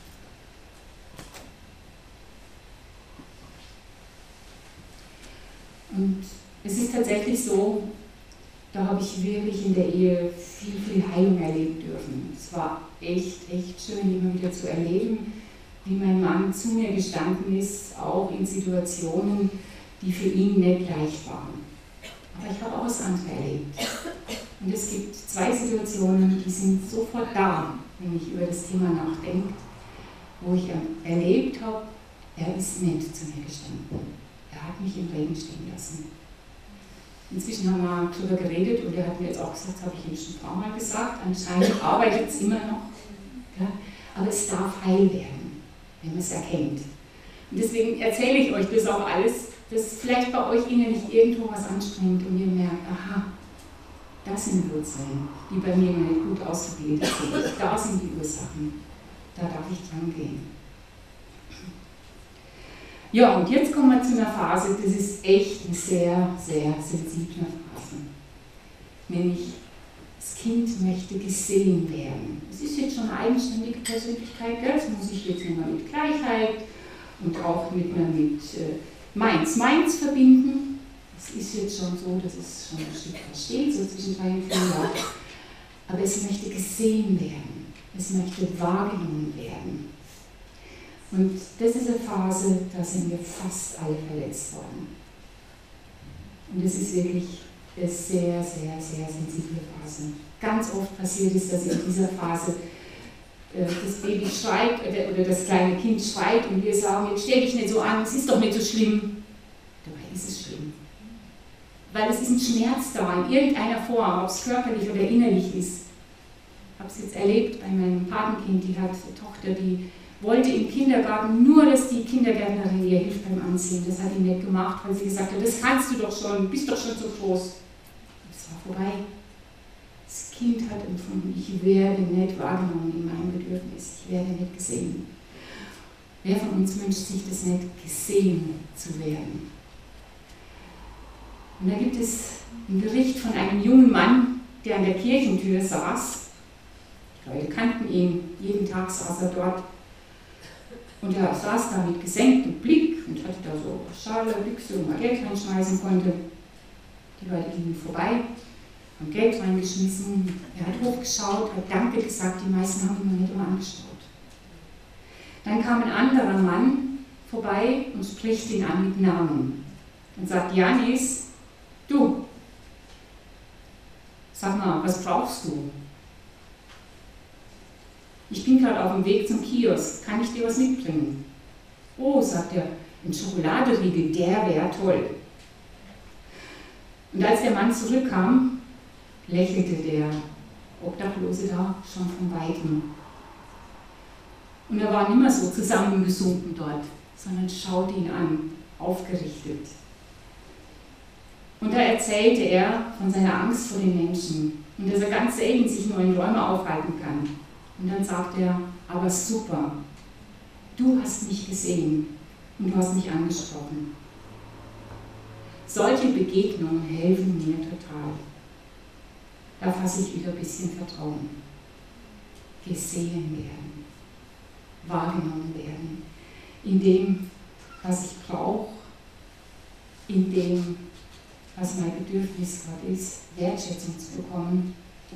Und es ist tatsächlich so, da habe ich wirklich in der Ehe viel, viel Heilung erleben dürfen. Es war echt, echt schön, immer wieder zu erleben, wie mein Mann zu mir gestanden ist, auch in Situationen, die für ihn nicht leicht waren. Aber ich habe auch das andere erlebt. Und es gibt zwei Situationen, die sind sofort da, wenn ich über das Thema nachdenke, wo ich erlebt habe, er ist nett zu mir gestanden. Er hat mich im Regen stehen lassen. Inzwischen haben wir darüber geredet und er hat mir jetzt auch gesagt, das habe ich ihm schon ein paar Mal gesagt, anscheinend arbeitet es immer noch. Ja? Aber es darf heil werden, wenn man es erkennt. Und deswegen erzähle ich euch das auch alles, dass vielleicht bei euch innerlich irgendwo was anstrengt und ihr merkt, aha, das sind Wurzeln, die bei mir noch nicht gut ausgebildet sind. Da sind die Ursachen. Da darf ich dran gehen. Ja, und jetzt kommen wir zu einer Phase, das ist echt eine sehr, sehr sensible Phase. Nämlich, das Kind möchte gesehen werden. Es ist jetzt schon eine eigenständige Persönlichkeit, gell? Das muss ich jetzt nicht mehr mit Gleichheit und auch mit, mit äh, Meins, Meins verbinden. Es ist jetzt schon so, dass es schon ein Stück versteht, so zwischen drei und vier Jahren. Aber es möchte gesehen werden. Es möchte wahrgenommen werden. Und das ist eine Phase, da sind wir fast alle verletzt worden. Und das ist wirklich eine sehr, sehr, sehr sensible Phase. Ganz oft passiert es, dass in dieser Phase äh, das Baby schreit oder, oder das kleine Kind schreit und wir sagen, jetzt stell dich nicht so an, es ist doch nicht so schlimm. Dabei ist es schlimm. Weil es ist ein Schmerz da, in irgendeiner Form, ob es körperlich oder innerlich ist. Ich habe es jetzt erlebt bei meinem Patenkind, die hat eine Tochter, die wollte im Kindergarten nur, dass die Kindergärtnerin ihr hilft beim Anziehen. Das hat sie nicht gemacht, weil sie gesagt hat, das kannst du doch schon, bist doch schon so groß. Das war vorbei. Das Kind hat empfunden, ich werde nicht wahrgenommen in meinem Bedürfnis, ich werde nicht gesehen. Wer von uns wünscht sich das nicht, gesehen zu werden? Und da gibt es einen Bericht von einem jungen Mann, der an der Kirchentür saß. Die Leute kannten ihn, jeden Tag saß er dort. Und er saß da mit gesenktem Blick und hatte da so Schale, Büchse, wo man Geld reinschmeißen konnte. Die Leute gingen vorbei. hat Geld reingeschmissen, er hat hochgeschaut, hat Danke gesagt, die meisten haben ihn noch nicht immer angeschaut. Dann kam ein anderer Mann vorbei und spricht ihn an mit Namen und sagt, Janis, du, sag mal, was brauchst du? Ich bin gerade auf dem Weg zum Kiosk, kann ich dir was mitbringen? Oh, sagt er, ein Schokoladeriegel, der wäre toll. Und als der Mann zurückkam, lächelte der Obdachlose da schon von Weitem. Und er war nicht mehr so zusammengesunken dort, sondern schaute ihn an, aufgerichtet. Und da erzählte er von seiner Angst vor den Menschen und dass er ganz selten sich nur in Räumen aufhalten kann. Und dann sagt er, aber super, du hast mich gesehen und du hast mich angesprochen. Solche Begegnungen helfen mir total. Da fasse ich wieder ein bisschen Vertrauen. Gesehen werden, wahrgenommen werden, in dem, was ich brauche, in dem, was mein Bedürfnis gerade ist, Wertschätzung zu bekommen.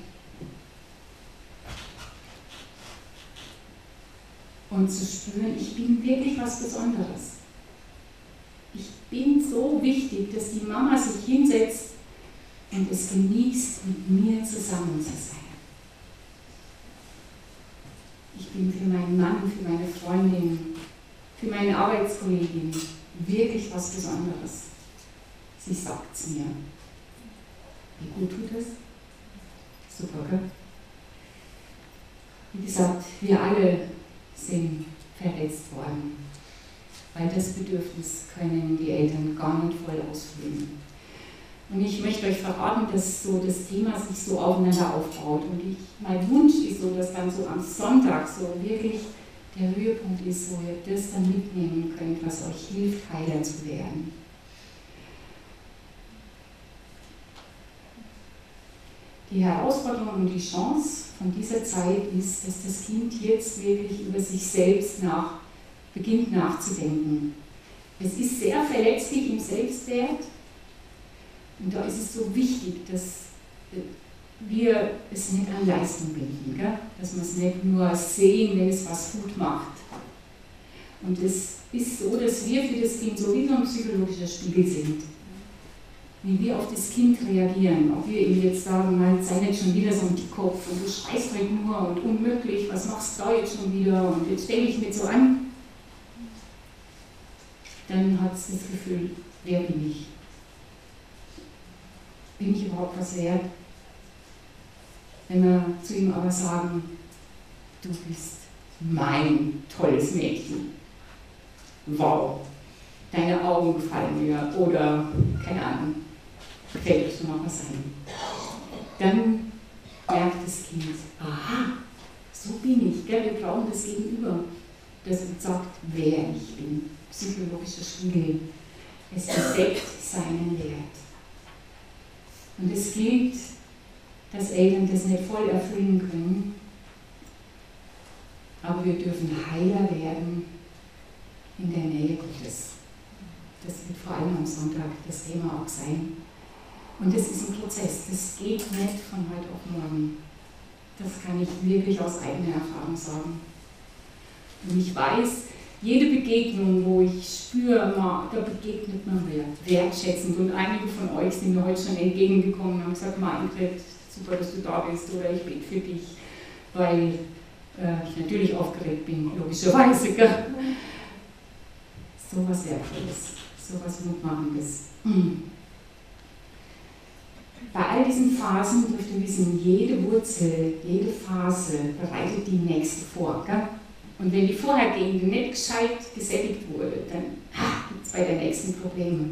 Und zu spüren, ich bin wirklich was Besonderes. Ich bin so wichtig, dass die Mama sich hinsetzt und es genießt, mit mir zusammen zu sein. Ich bin für meinen Mann, für meine Freundin, für meine Arbeitskollegin wirklich was Besonderes. Sie sagt es mir. Wie gut tut es? Super, gell? Wie gesagt, wir alle sind verletzt worden, weil das Bedürfnis können die Eltern gar nicht voll ausfüllen. Und ich möchte euch verraten, dass so das Thema sich so aufeinander aufbaut. Und ich, mein Wunsch ist so, dass dann so am Sonntag so wirklich der Höhepunkt ist, wo ihr das dann mitnehmen könnt, was euch hilft, heiler zu werden. Die Herausforderung und die Chance von dieser Zeit ist, dass das Kind jetzt wirklich über sich selbst nach, beginnt nachzudenken. Es ist sehr verletzlich im Selbstwert und da ist es so wichtig, dass wir es nicht an Leistung binden, gell? Dass wir es nicht nur sehen, wenn es was gut macht. Und es ist so, dass wir für das Kind so wie so ein psychologischer Spiegel sind. Wie wir auf das Kind reagieren, ob wir ihm jetzt sagen, halt, sei nicht schon wieder so ein Dickkopf und du schreist halt nur und unmöglich, was machst du da jetzt schon wieder und jetzt stell dich nicht so an. Dann hat es das Gefühl, wer bin ich? Bin ich überhaupt was wert? Wenn wir zu ihm aber sagen, du bist mein tolles Mädchen. Wow, deine Augen gefallen mir oder keine Ahnung. Fällt euch schon mal was ein. Dann merkt das Kind, aha, so bin ich, gell? Wir brauchen das Gegenüber, das uns sagt, wer ich bin. Psychologischer Spiegel. Es entdeckt seinen Wert. Und es gilt, dass Eltern das nicht voll erfüllen können, aber wir dürfen heiler werden in der Nähe Gottes. Das wird vor allem am Sonntag das Thema auch sein. Und das ist ein Prozess, das geht nicht von heute auf morgen. Das kann ich wirklich aus eigener Erfahrung sagen. Und ich weiß, jede Begegnung, wo ich spüre, da begegnet man mir wertschätzend. Und einige von euch sind mir heute schon entgegengekommen und haben gesagt, Margret, super, dass du da bist oder ich bete für dich, weil äh, ich natürlich aufgeregt bin, logischerweise. Gell? So was Wertvolles, so was Mutmachendes. Mhm. Bei all diesen Phasen dürft ihr wissen, jede Wurzel, jede Phase bereitet die nächste vor. Gell? Und wenn die vorhergehende nicht gescheit gesättigt wurde, dann gibt es bei der nächsten Probleme.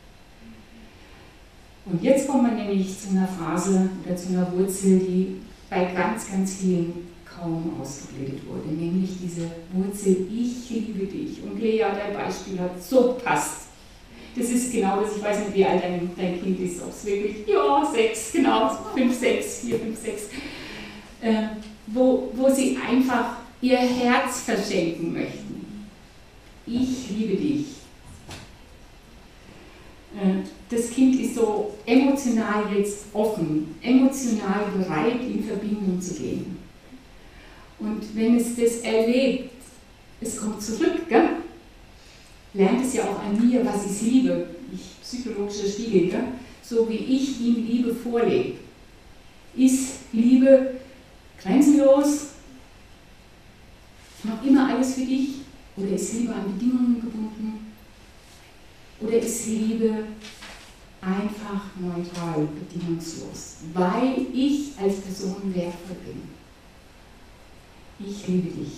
Und jetzt kommen wir nämlich zu einer Phase oder zu einer Wurzel, die bei ganz, ganz vielen kaum ausgebildet wurde, nämlich diese Wurzel, ich liebe dich. Und Lea, dein Beispiel hat so passt. Das ist genau das, ich weiß nicht, wie alt dein, dein Kind ist, ob es wirklich, ja, sechs, genau, fünf, sechs, vier, fünf, sechs, äh, wo, wo sie einfach ihr Herz verschenken möchten. Ich liebe dich. Das Kind ist so emotional jetzt offen, emotional bereit, in Verbindung zu gehen. Und wenn es das erlebt, es kommt zurück, gell? Lernt es ja auch an mir, was ich liebe, ich psychologischer Spiegel, gell? So wie ich ihm Liebe vorlebe. Ist Liebe grenzenlos? Ich mache immer alles für dich? Oder ist Liebe an Bedingungen gebunden? Oder ist Liebe einfach neutral, bedingungslos? Weil ich als Person wertvoll bin. Ich liebe dich.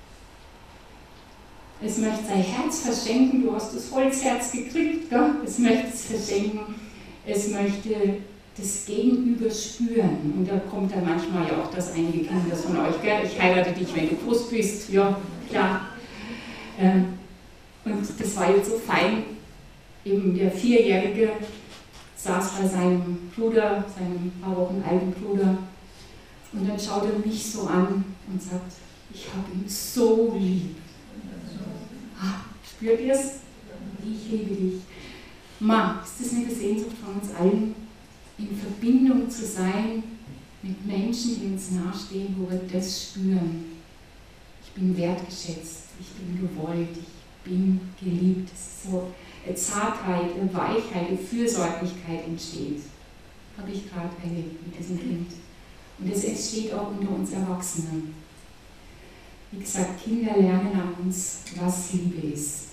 Es möchte sein Herz verschenken, du hast das Holzherz gekriegt, gell? Es möchte es verschenken, es möchte das Gegenüber spüren. Und da kommt dann manchmal ja auch das einige Kinder von euch, gell? Ich heirate dich, wenn du groß bist, ja, klar. Ähm, und das war jetzt so fein, eben der Vierjährige saß bei seinem Bruder, seinem paar Wochen alten Bruder, und dann schaut er mich so an und sagt, ich habe ihn so lieb. Ah, spürt ihr es? Ich liebe dich. Ma, ist das nicht eine Sehnsucht von uns allen, in Verbindung zu sein mit Menschen, die uns nahestehen, wo wir das spüren? Ich bin wertgeschätzt, ich bin gewollt, ich bin geliebt. Es ist so eine Zartheit, eine Weichheit, eine Fürsorglichkeit entsteht. Habe ich gerade erlebt mit diesem Kind. Und es entsteht auch unter uns Erwachsenen. Wie gesagt, Kinder lernen an uns, was Liebe ist.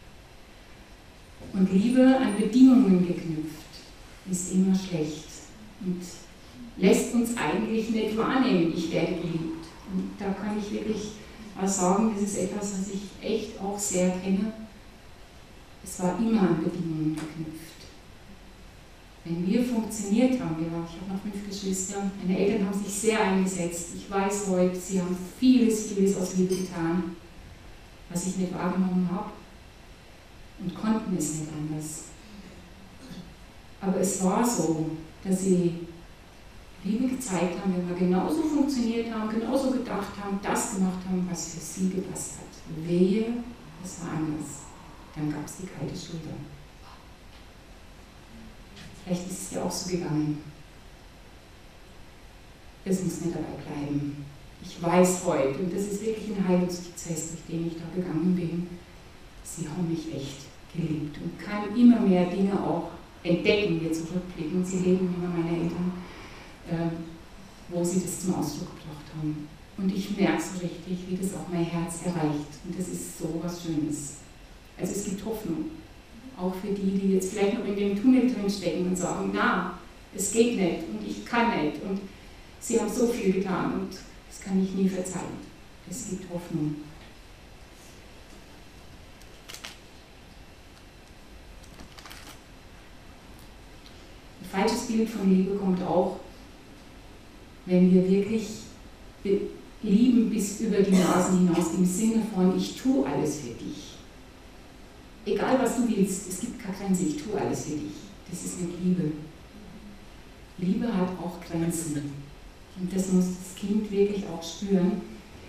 Und Liebe an Bedingungen geknüpft ist immer schlecht und lässt uns eigentlich nicht wahrnehmen, ich werde geliebt. Und da kann ich wirklich auch sagen, das ist etwas, was ich echt auch sehr kenne. Es war immer an Bedingungen geknüpft. Wenn wir funktioniert haben, wir waren, ich habe noch fünf Geschwister, meine Eltern haben sich sehr eingesetzt. Ich weiß heute, sie haben vieles, vieles aus Liebe getan, was ich nicht wahrgenommen habe, und konnten es nicht anders. Aber es war so, dass sie Liebe gezeigt haben, wenn wir genauso funktioniert haben, genauso gedacht haben, das gemacht haben, was für sie gepasst hat. Wehe, es war anders. Dann gab es die kalte Schulter. Vielleicht ist es dir auch so gegangen. Es muss nicht dabei bleiben. Ich weiß heute, und das ist wirklich ein Heilungsprozess, durch den ich da gegangen bin, sie haben mich echt geliebt und kann immer mehr Dinge auch entdecken, wir zurückblicken. Sie leben immer meine Eltern, äh, wo sie das zum Ausdruck gebracht haben. Und ich merke so richtig, wie das auch mein Herz erreicht. Und das ist so was Schönes. Also es gibt Hoffnung. Auch für die, die jetzt vielleicht noch in dem Tunnel drin stecken und sagen, na, es geht nicht und ich kann nicht. Und sie haben so viel getan und das kann ich nie verzeihen. Es gibt Hoffnung. Ein falsches Bild von Liebe kommt auch, wenn wir wirklich lieben bis über die Nase hinaus, im Sinne von, ich tue alles für dich. Egal was du willst, es gibt keine Grenze, ich tue alles für dich. Das ist nicht Liebe. Liebe hat auch Grenzen. Und das muss das Kind wirklich auch spüren.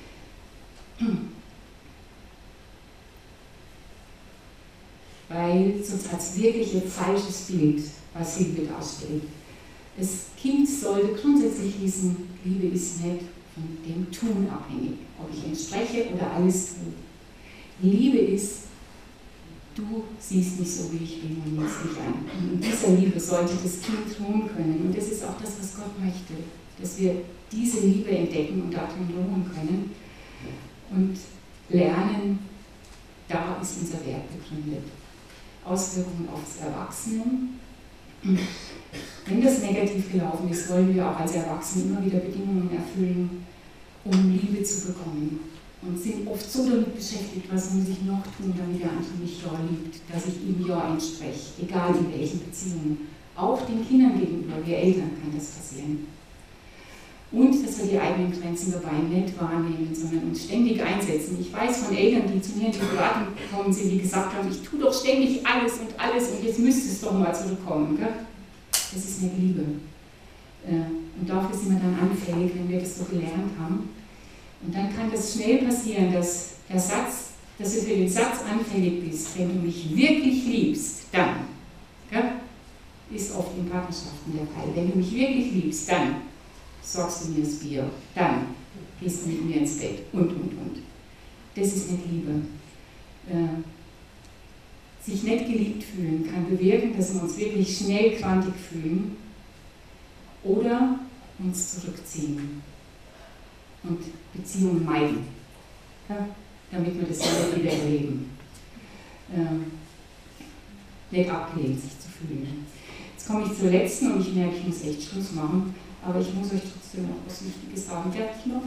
Weil sonst hat es wirklich ein falsches Bild, was Liebe darstellt. Das Kind sollte grundsätzlich wissen, Liebe ist nicht von dem Tun abhängig, ob ich entspreche oder alles tue. Liebe ist, du siehst mich so, wie ich bin und nimmst mich an. Und in dieser Liebe sollte das Kind ruhen können. Und das ist auch das, was Gott möchte, dass wir diese Liebe entdecken und darin ruhen können und lernen, da ist unser Wert begründet. Auswirkungen auf das Erwachsenen. Wenn das negativ gelaufen ist, wollen wir auch als Erwachsene immer wieder Bedingungen erfüllen, um Liebe zu bekommen. Und sind oft so damit beschäftigt, was muss ich noch tun, damit der andere mich ja liebt, dass ich ihm ja entspreche, egal in welchen Beziehungen. Auch den Kindern gegenüber, wir Eltern, kann das passieren. Und dass wir die eigenen Grenzen dabei nicht wahrnehmen, sondern uns ständig einsetzen. Ich weiß von Eltern, die zu mir in die Beratung gekommen sind, die gesagt haben, ich tue doch ständig alles und alles und jetzt müsste es doch mal zurückkommen. Gell? Das ist nicht Liebe. Und dafür sind wir dann anfällig, wenn wir das so gelernt haben. Und dann kann das schnell passieren, dass der Satz, dass du für den Satz anfällig bist, wenn du mich wirklich liebst, dann Gell? Ist oft in Partnerschaften der Fall. Wenn du mich wirklich liebst, dann sorgst du mir das Bier, dann gehst du mit mir ins Bett und, und, und. Das ist nicht Liebe. Äh, sich nicht geliebt fühlen kann bewirken, dass wir uns wirklich schnell krantig fühlen oder uns zurückziehen und Beziehungen meiden, ja, damit wir das nicht wieder erleben. Ähm, nicht abgelehnt sich zu fühlen. Jetzt komme ich zur letzten und ich merke, ich muss echt Schluss machen, aber ich muss euch trotzdem noch was Wichtiges sagen. Fertig noch?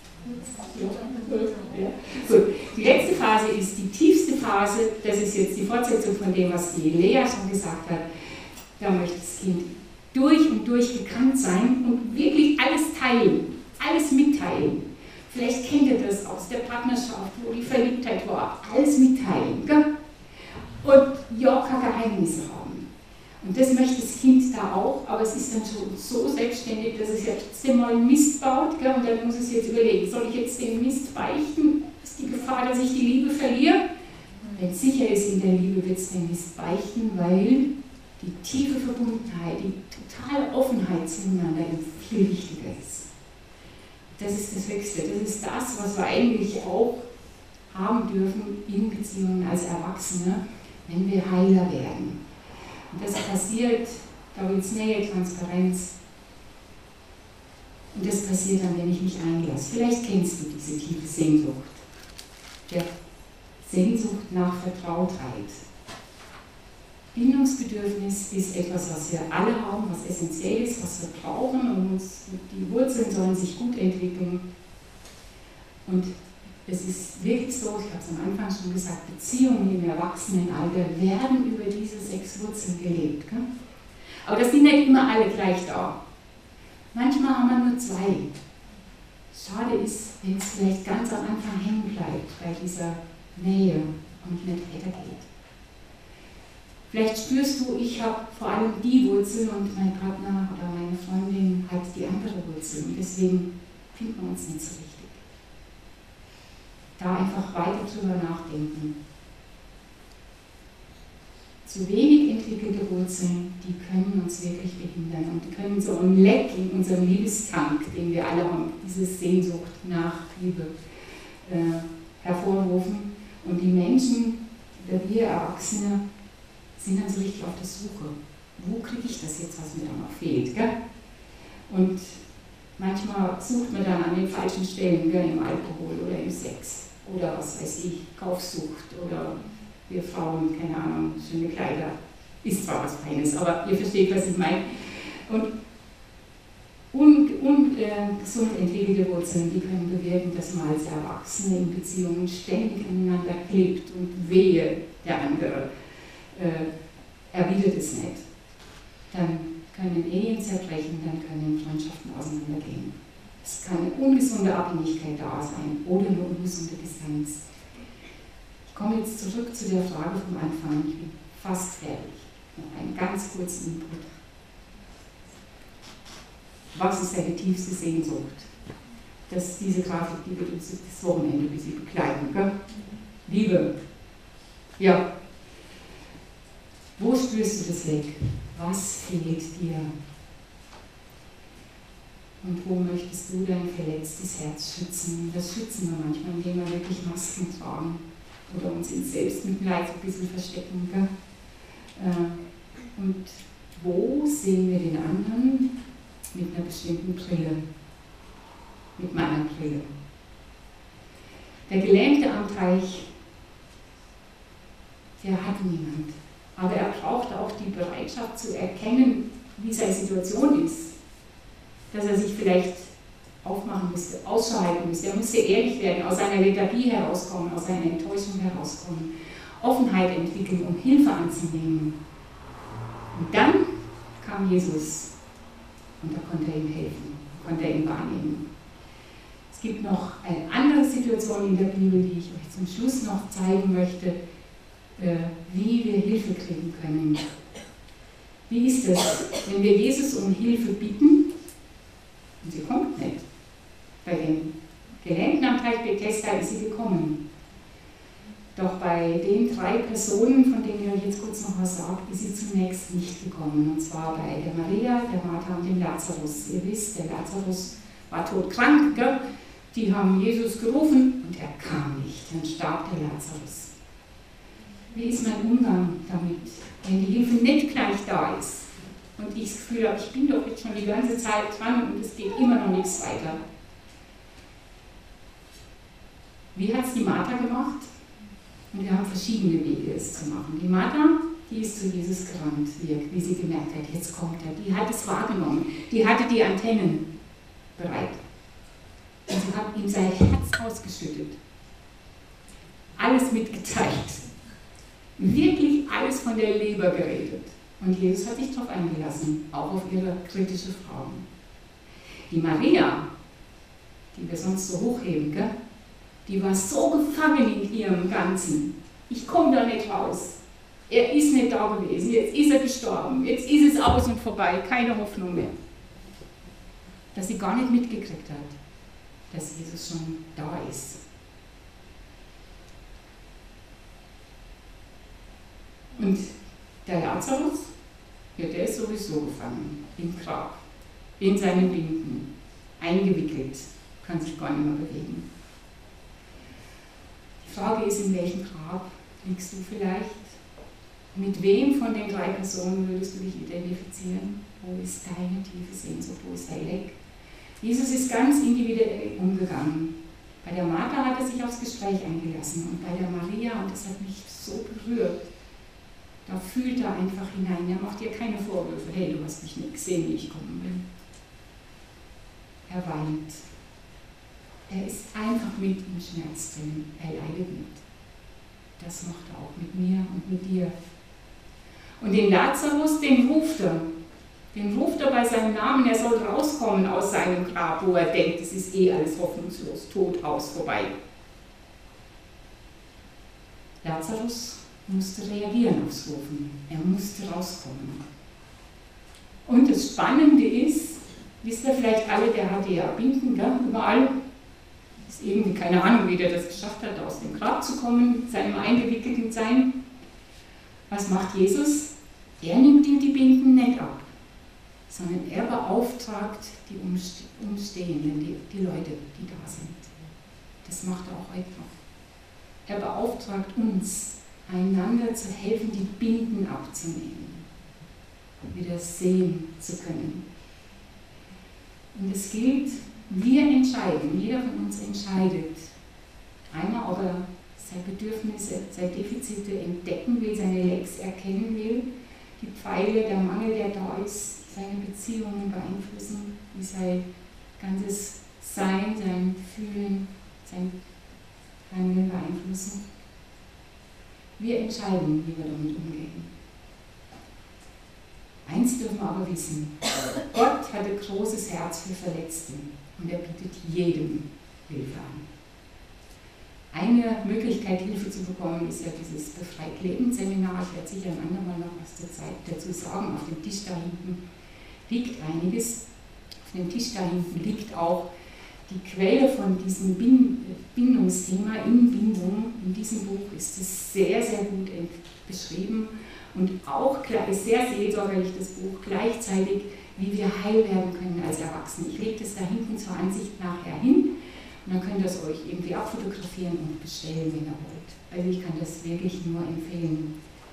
Ja. Gut. Die letzte Phase ist die tiefste Phase, das ist jetzt die Fortsetzung von dem, was die Lea schon gesagt hat. Da möchte das Kind durch und durch bekannt sein und wirklich alles teilen, alles mitteilen. Vielleicht kennt ihr das aus der Partnerschaft, wo die Verliebtheit war, alles mitteilen, gell? Und ja, keine Geheimnisse haben. Und das möchte das Kind da auch, aber es ist dann schon so selbstständig, dass es ja trotzdem mal Mist baut, gell? Und dann muss es jetzt überlegen, soll ich jetzt den Mist beichten? Ist die Gefahr, dass ich die Liebe verliere? Wenn es sicher ist, in der Liebe wird es den Mist beichten, weil die tiefe Verbundenheit, die totale Offenheit zueinander viel wichtiger ist. Das ist das Höchste, das ist das, was wir eigentlich auch haben dürfen in Beziehungen als Erwachsene, wenn wir heiler werden. Und das passiert, da will es Nähe, Transparenz. Und das passiert dann, wenn ich mich einlasse. Vielleicht kennst du diese tiefe Sehnsucht. Der Sehnsucht nach Vertrautheit. Bindungsbedürfnis ist etwas, was wir alle haben, was essentiell ist, was wir brauchen und uns, die Wurzeln sollen sich gut entwickeln. Und es ist wirklich so, ich habe es am Anfang schon gesagt, Beziehungen im Erwachsenenalter werden über diese sechs Wurzeln gelebt. Gell? Aber das sind nicht immer alle gleich da. Manchmal haben wir nur zwei. Schade ist, wenn es vielleicht ganz am Anfang hängen bleibt bei dieser Nähe und nicht weitergeht. Vielleicht spürst du, ich habe vor allem die Wurzel und mein Partner oder meine Freundin hat die andere Wurzel und deswegen finden wir uns nicht so richtig. Da einfach weiter drüber nachdenken. Zu wenig entwickelte Wurzeln, die können uns wirklich behindern und die können so ein Leck in unserem Liebestank, den wir alle haben, diese Sehnsucht nach Liebe äh, hervorrufen. Und die Menschen, oder wir Erwachsene, sind dann so richtig auf der Suche. Wo kriege ich das jetzt, was mir da noch fehlt? Gell? Und manchmal sucht man dann an den falschen Stellen, gell, im Alkohol oder im Sex oder was weiß ich, Kaufsucht oder wir Frauen, keine Ahnung, schöne Kleider. Ist zwar was Feines, aber ihr versteht, was ich meine. Und ungesund un, äh, entwickelte Wurzeln, die können bewirken, dass man als Erwachsene in Beziehungen ständig aneinander klebt und wehe der andere äh, erwidert es nicht. Dann können Ehen zerbrechen, dann können Freundschaften auseinandergehen. Es kann eine ungesunde Abhängigkeit da sein oder eine ungesunde Distanz. Ich komme jetzt zurück zu der Frage vom Anfang. Ich bin fast fertig. Noch einen ganz kurzen Input. Was ist deine tiefste Sehnsucht? Das ist diese Grafik, die wird uns das Wochenende bis sie begleiten. Gell? Liebe. Ja. Wo spürst du das weg? Was fehlt dir? Und wo möchtest du dein verletztes Herz schützen? Das schützen wir manchmal, indem wir wirklich Masken tragen oder uns in Selbstmitleid ein bisschen verstecken. Gell? Und wo sehen wir den anderen? Mit einer bestimmten Brille. Mit meiner Brille. Der Gelähmte am Teich, der hat niemand. Aber er braucht auch die Bereitschaft zu erkennen, wie seine Situation ist. Dass er sich vielleicht aufmachen müsste, ausschalten müsste. Er müsste ehrlich werden, aus seiner Lethargie herauskommen, aus seiner Enttäuschung herauskommen. Offenheit entwickeln, um Hilfe anzunehmen. Und dann kam Jesus und da konnte er ihm helfen, konnte er ihn wahrnehmen. Es gibt noch eine andere Situation in der Bibel, die ich euch zum Schluss noch zeigen möchte, wie wir Hilfe kriegen können. Wie ist es, wenn wir Jesus um Hilfe bitten und sie kommt nicht? Bei den Gelähmten am Teich Bethesda ist sie gekommen. Doch bei den drei Personen, von denen ich euch jetzt kurz noch was sage, ist sie zunächst nicht gekommen. Und zwar bei der Maria, der Martha und dem Lazarus. Ihr wisst, der Lazarus war todkrank, gell? Die haben Jesus gerufen und er kam nicht. Dann starb der Lazarus. Wie ist mein Umgang damit, wenn die Hilfe nicht gleich da ist und ich das Gefühl habe, ich bin doch jetzt schon die ganze Zeit dran und es geht immer noch nichts weiter? Wie hat es die Martha gemacht? Und wir haben verschiedene Wege, es zu machen. Die Martha, die ist zu Jesus gerannt, wie sie gemerkt hat, jetzt kommt er. Die hat es wahrgenommen. Die hatte die Antennen bereit. Und sie hat ihm sein Herz ausgeschüttet. Alles mitgeteilt. Wirklich alles von der Leber geredet. Und Jesus hat sich darauf eingelassen, auch auf ihre kritische Fragen. Die Maria, die wir sonst so hochheben, gell? Die war so gefangen in ihrem Ganzen. Ich komme da nicht raus. Er ist nicht da gewesen. Jetzt ist er gestorben. Jetzt ist es aus und vorbei. Keine Hoffnung mehr. Dass sie gar nicht mitgekriegt hat, dass Jesus schon da ist. Und der Lazarus, ja, der ist sowieso gefangen. Im Grab. In seinen Binden. Eingewickelt. Kann sich gar nicht mehr bewegen. Die Frage ist, in welchem Grab liegst du vielleicht? Mit wem von den drei Personen würdest du dich identifizieren? Wo ist deine tiefe Sehnsucht? Wo ist dein Leck? Jesus ist ganz individuell umgegangen. Bei der Martha hat er sich aufs Gespräch eingelassen und bei der Maria, und das hat mich so berührt, da fühlt er einfach hinein. Er macht dir keine Vorwürfe. Hey, du hast mich nicht gesehen, wie ich kommen bin. Er weint. Er ist einfach mit im Schmerz drin, er leidet mit. Das macht er auch mit mir und mit dir. Und den Lazarus, den ruft er. Den ruft er bei seinem Namen, er soll rauskommen aus seinem Grab, wo er denkt, es ist eh alles hoffnungslos, tot, aus, vorbei. Lazarus musste reagieren aufs Rufen, er musste rauskommen. Und das Spannende ist, wisst ihr vielleicht alle, der hatte ja Binden, gell, überall. Ist irgendwie keine Ahnung, wie der das geschafft hat, aus dem Grab zu kommen, seinem eingewickelten Sein. Was macht Jesus? Er nimmt ihm die Binden nicht ab, sondern er beauftragt die Umstehenden, die, die Leute, die da sind. Das macht er auch heute noch. Er beauftragt uns, einander zu helfen, die Binden abzunehmen, wieder sehen zu können. Und es gilt, wir entscheiden, jeder von uns entscheidet, einmal, ob er seine Bedürfnisse, seine Defizite entdecken will, seine Lecks erkennen will, die Pfeile, der Mangel, der da ist, seine Beziehungen beeinflussen, wie sein ganzes Sein, sein Fühlen, sein Handeln beeinflussen. Wir entscheiden, wie wir damit umgehen. Eins dürfen wir aber wissen, Gott hat ein großes Herz für Verletzte und er bietet jedem Hilfe an. Eine Möglichkeit, Hilfe zu bekommen, ist ja dieses Befreit-Leben-Seminar. Ich werde sicher ein andermal noch was zur Zeit dazu sagen. Auf dem Tisch da hinten liegt einiges. Auf dem Tisch da hinten liegt auch die Quelle von diesem Bindungsthema in Bindung. In diesem Buch ist es sehr, sehr gut beschrieben und auch sehr seelsorgerlich das Buch, gleichzeitig, wie wir heil werden können als Erwachsene. Ich lege das da hinten zur Ansicht nachher hin. Und dann könnt ihr es euch irgendwie abfotografieren und bestellen, wenn ihr wollt. Also ich kann das wirklich nur empfehlen.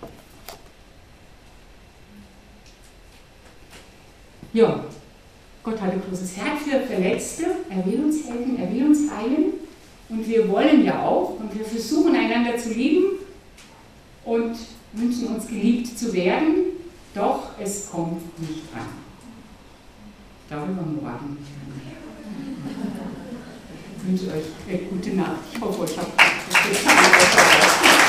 Ja, Gott hat ein großes Herz für Verletzte. Er will uns helfen, er will uns heilen. Und wir wollen ja auch. Und wir versuchen einander zu lieben und wünschen uns geliebt zu werden. Doch es kommt nicht an. Darüber morgen. Ich wünsche euch eine gute Nacht. Ich hoffe, euch habt es gefallen.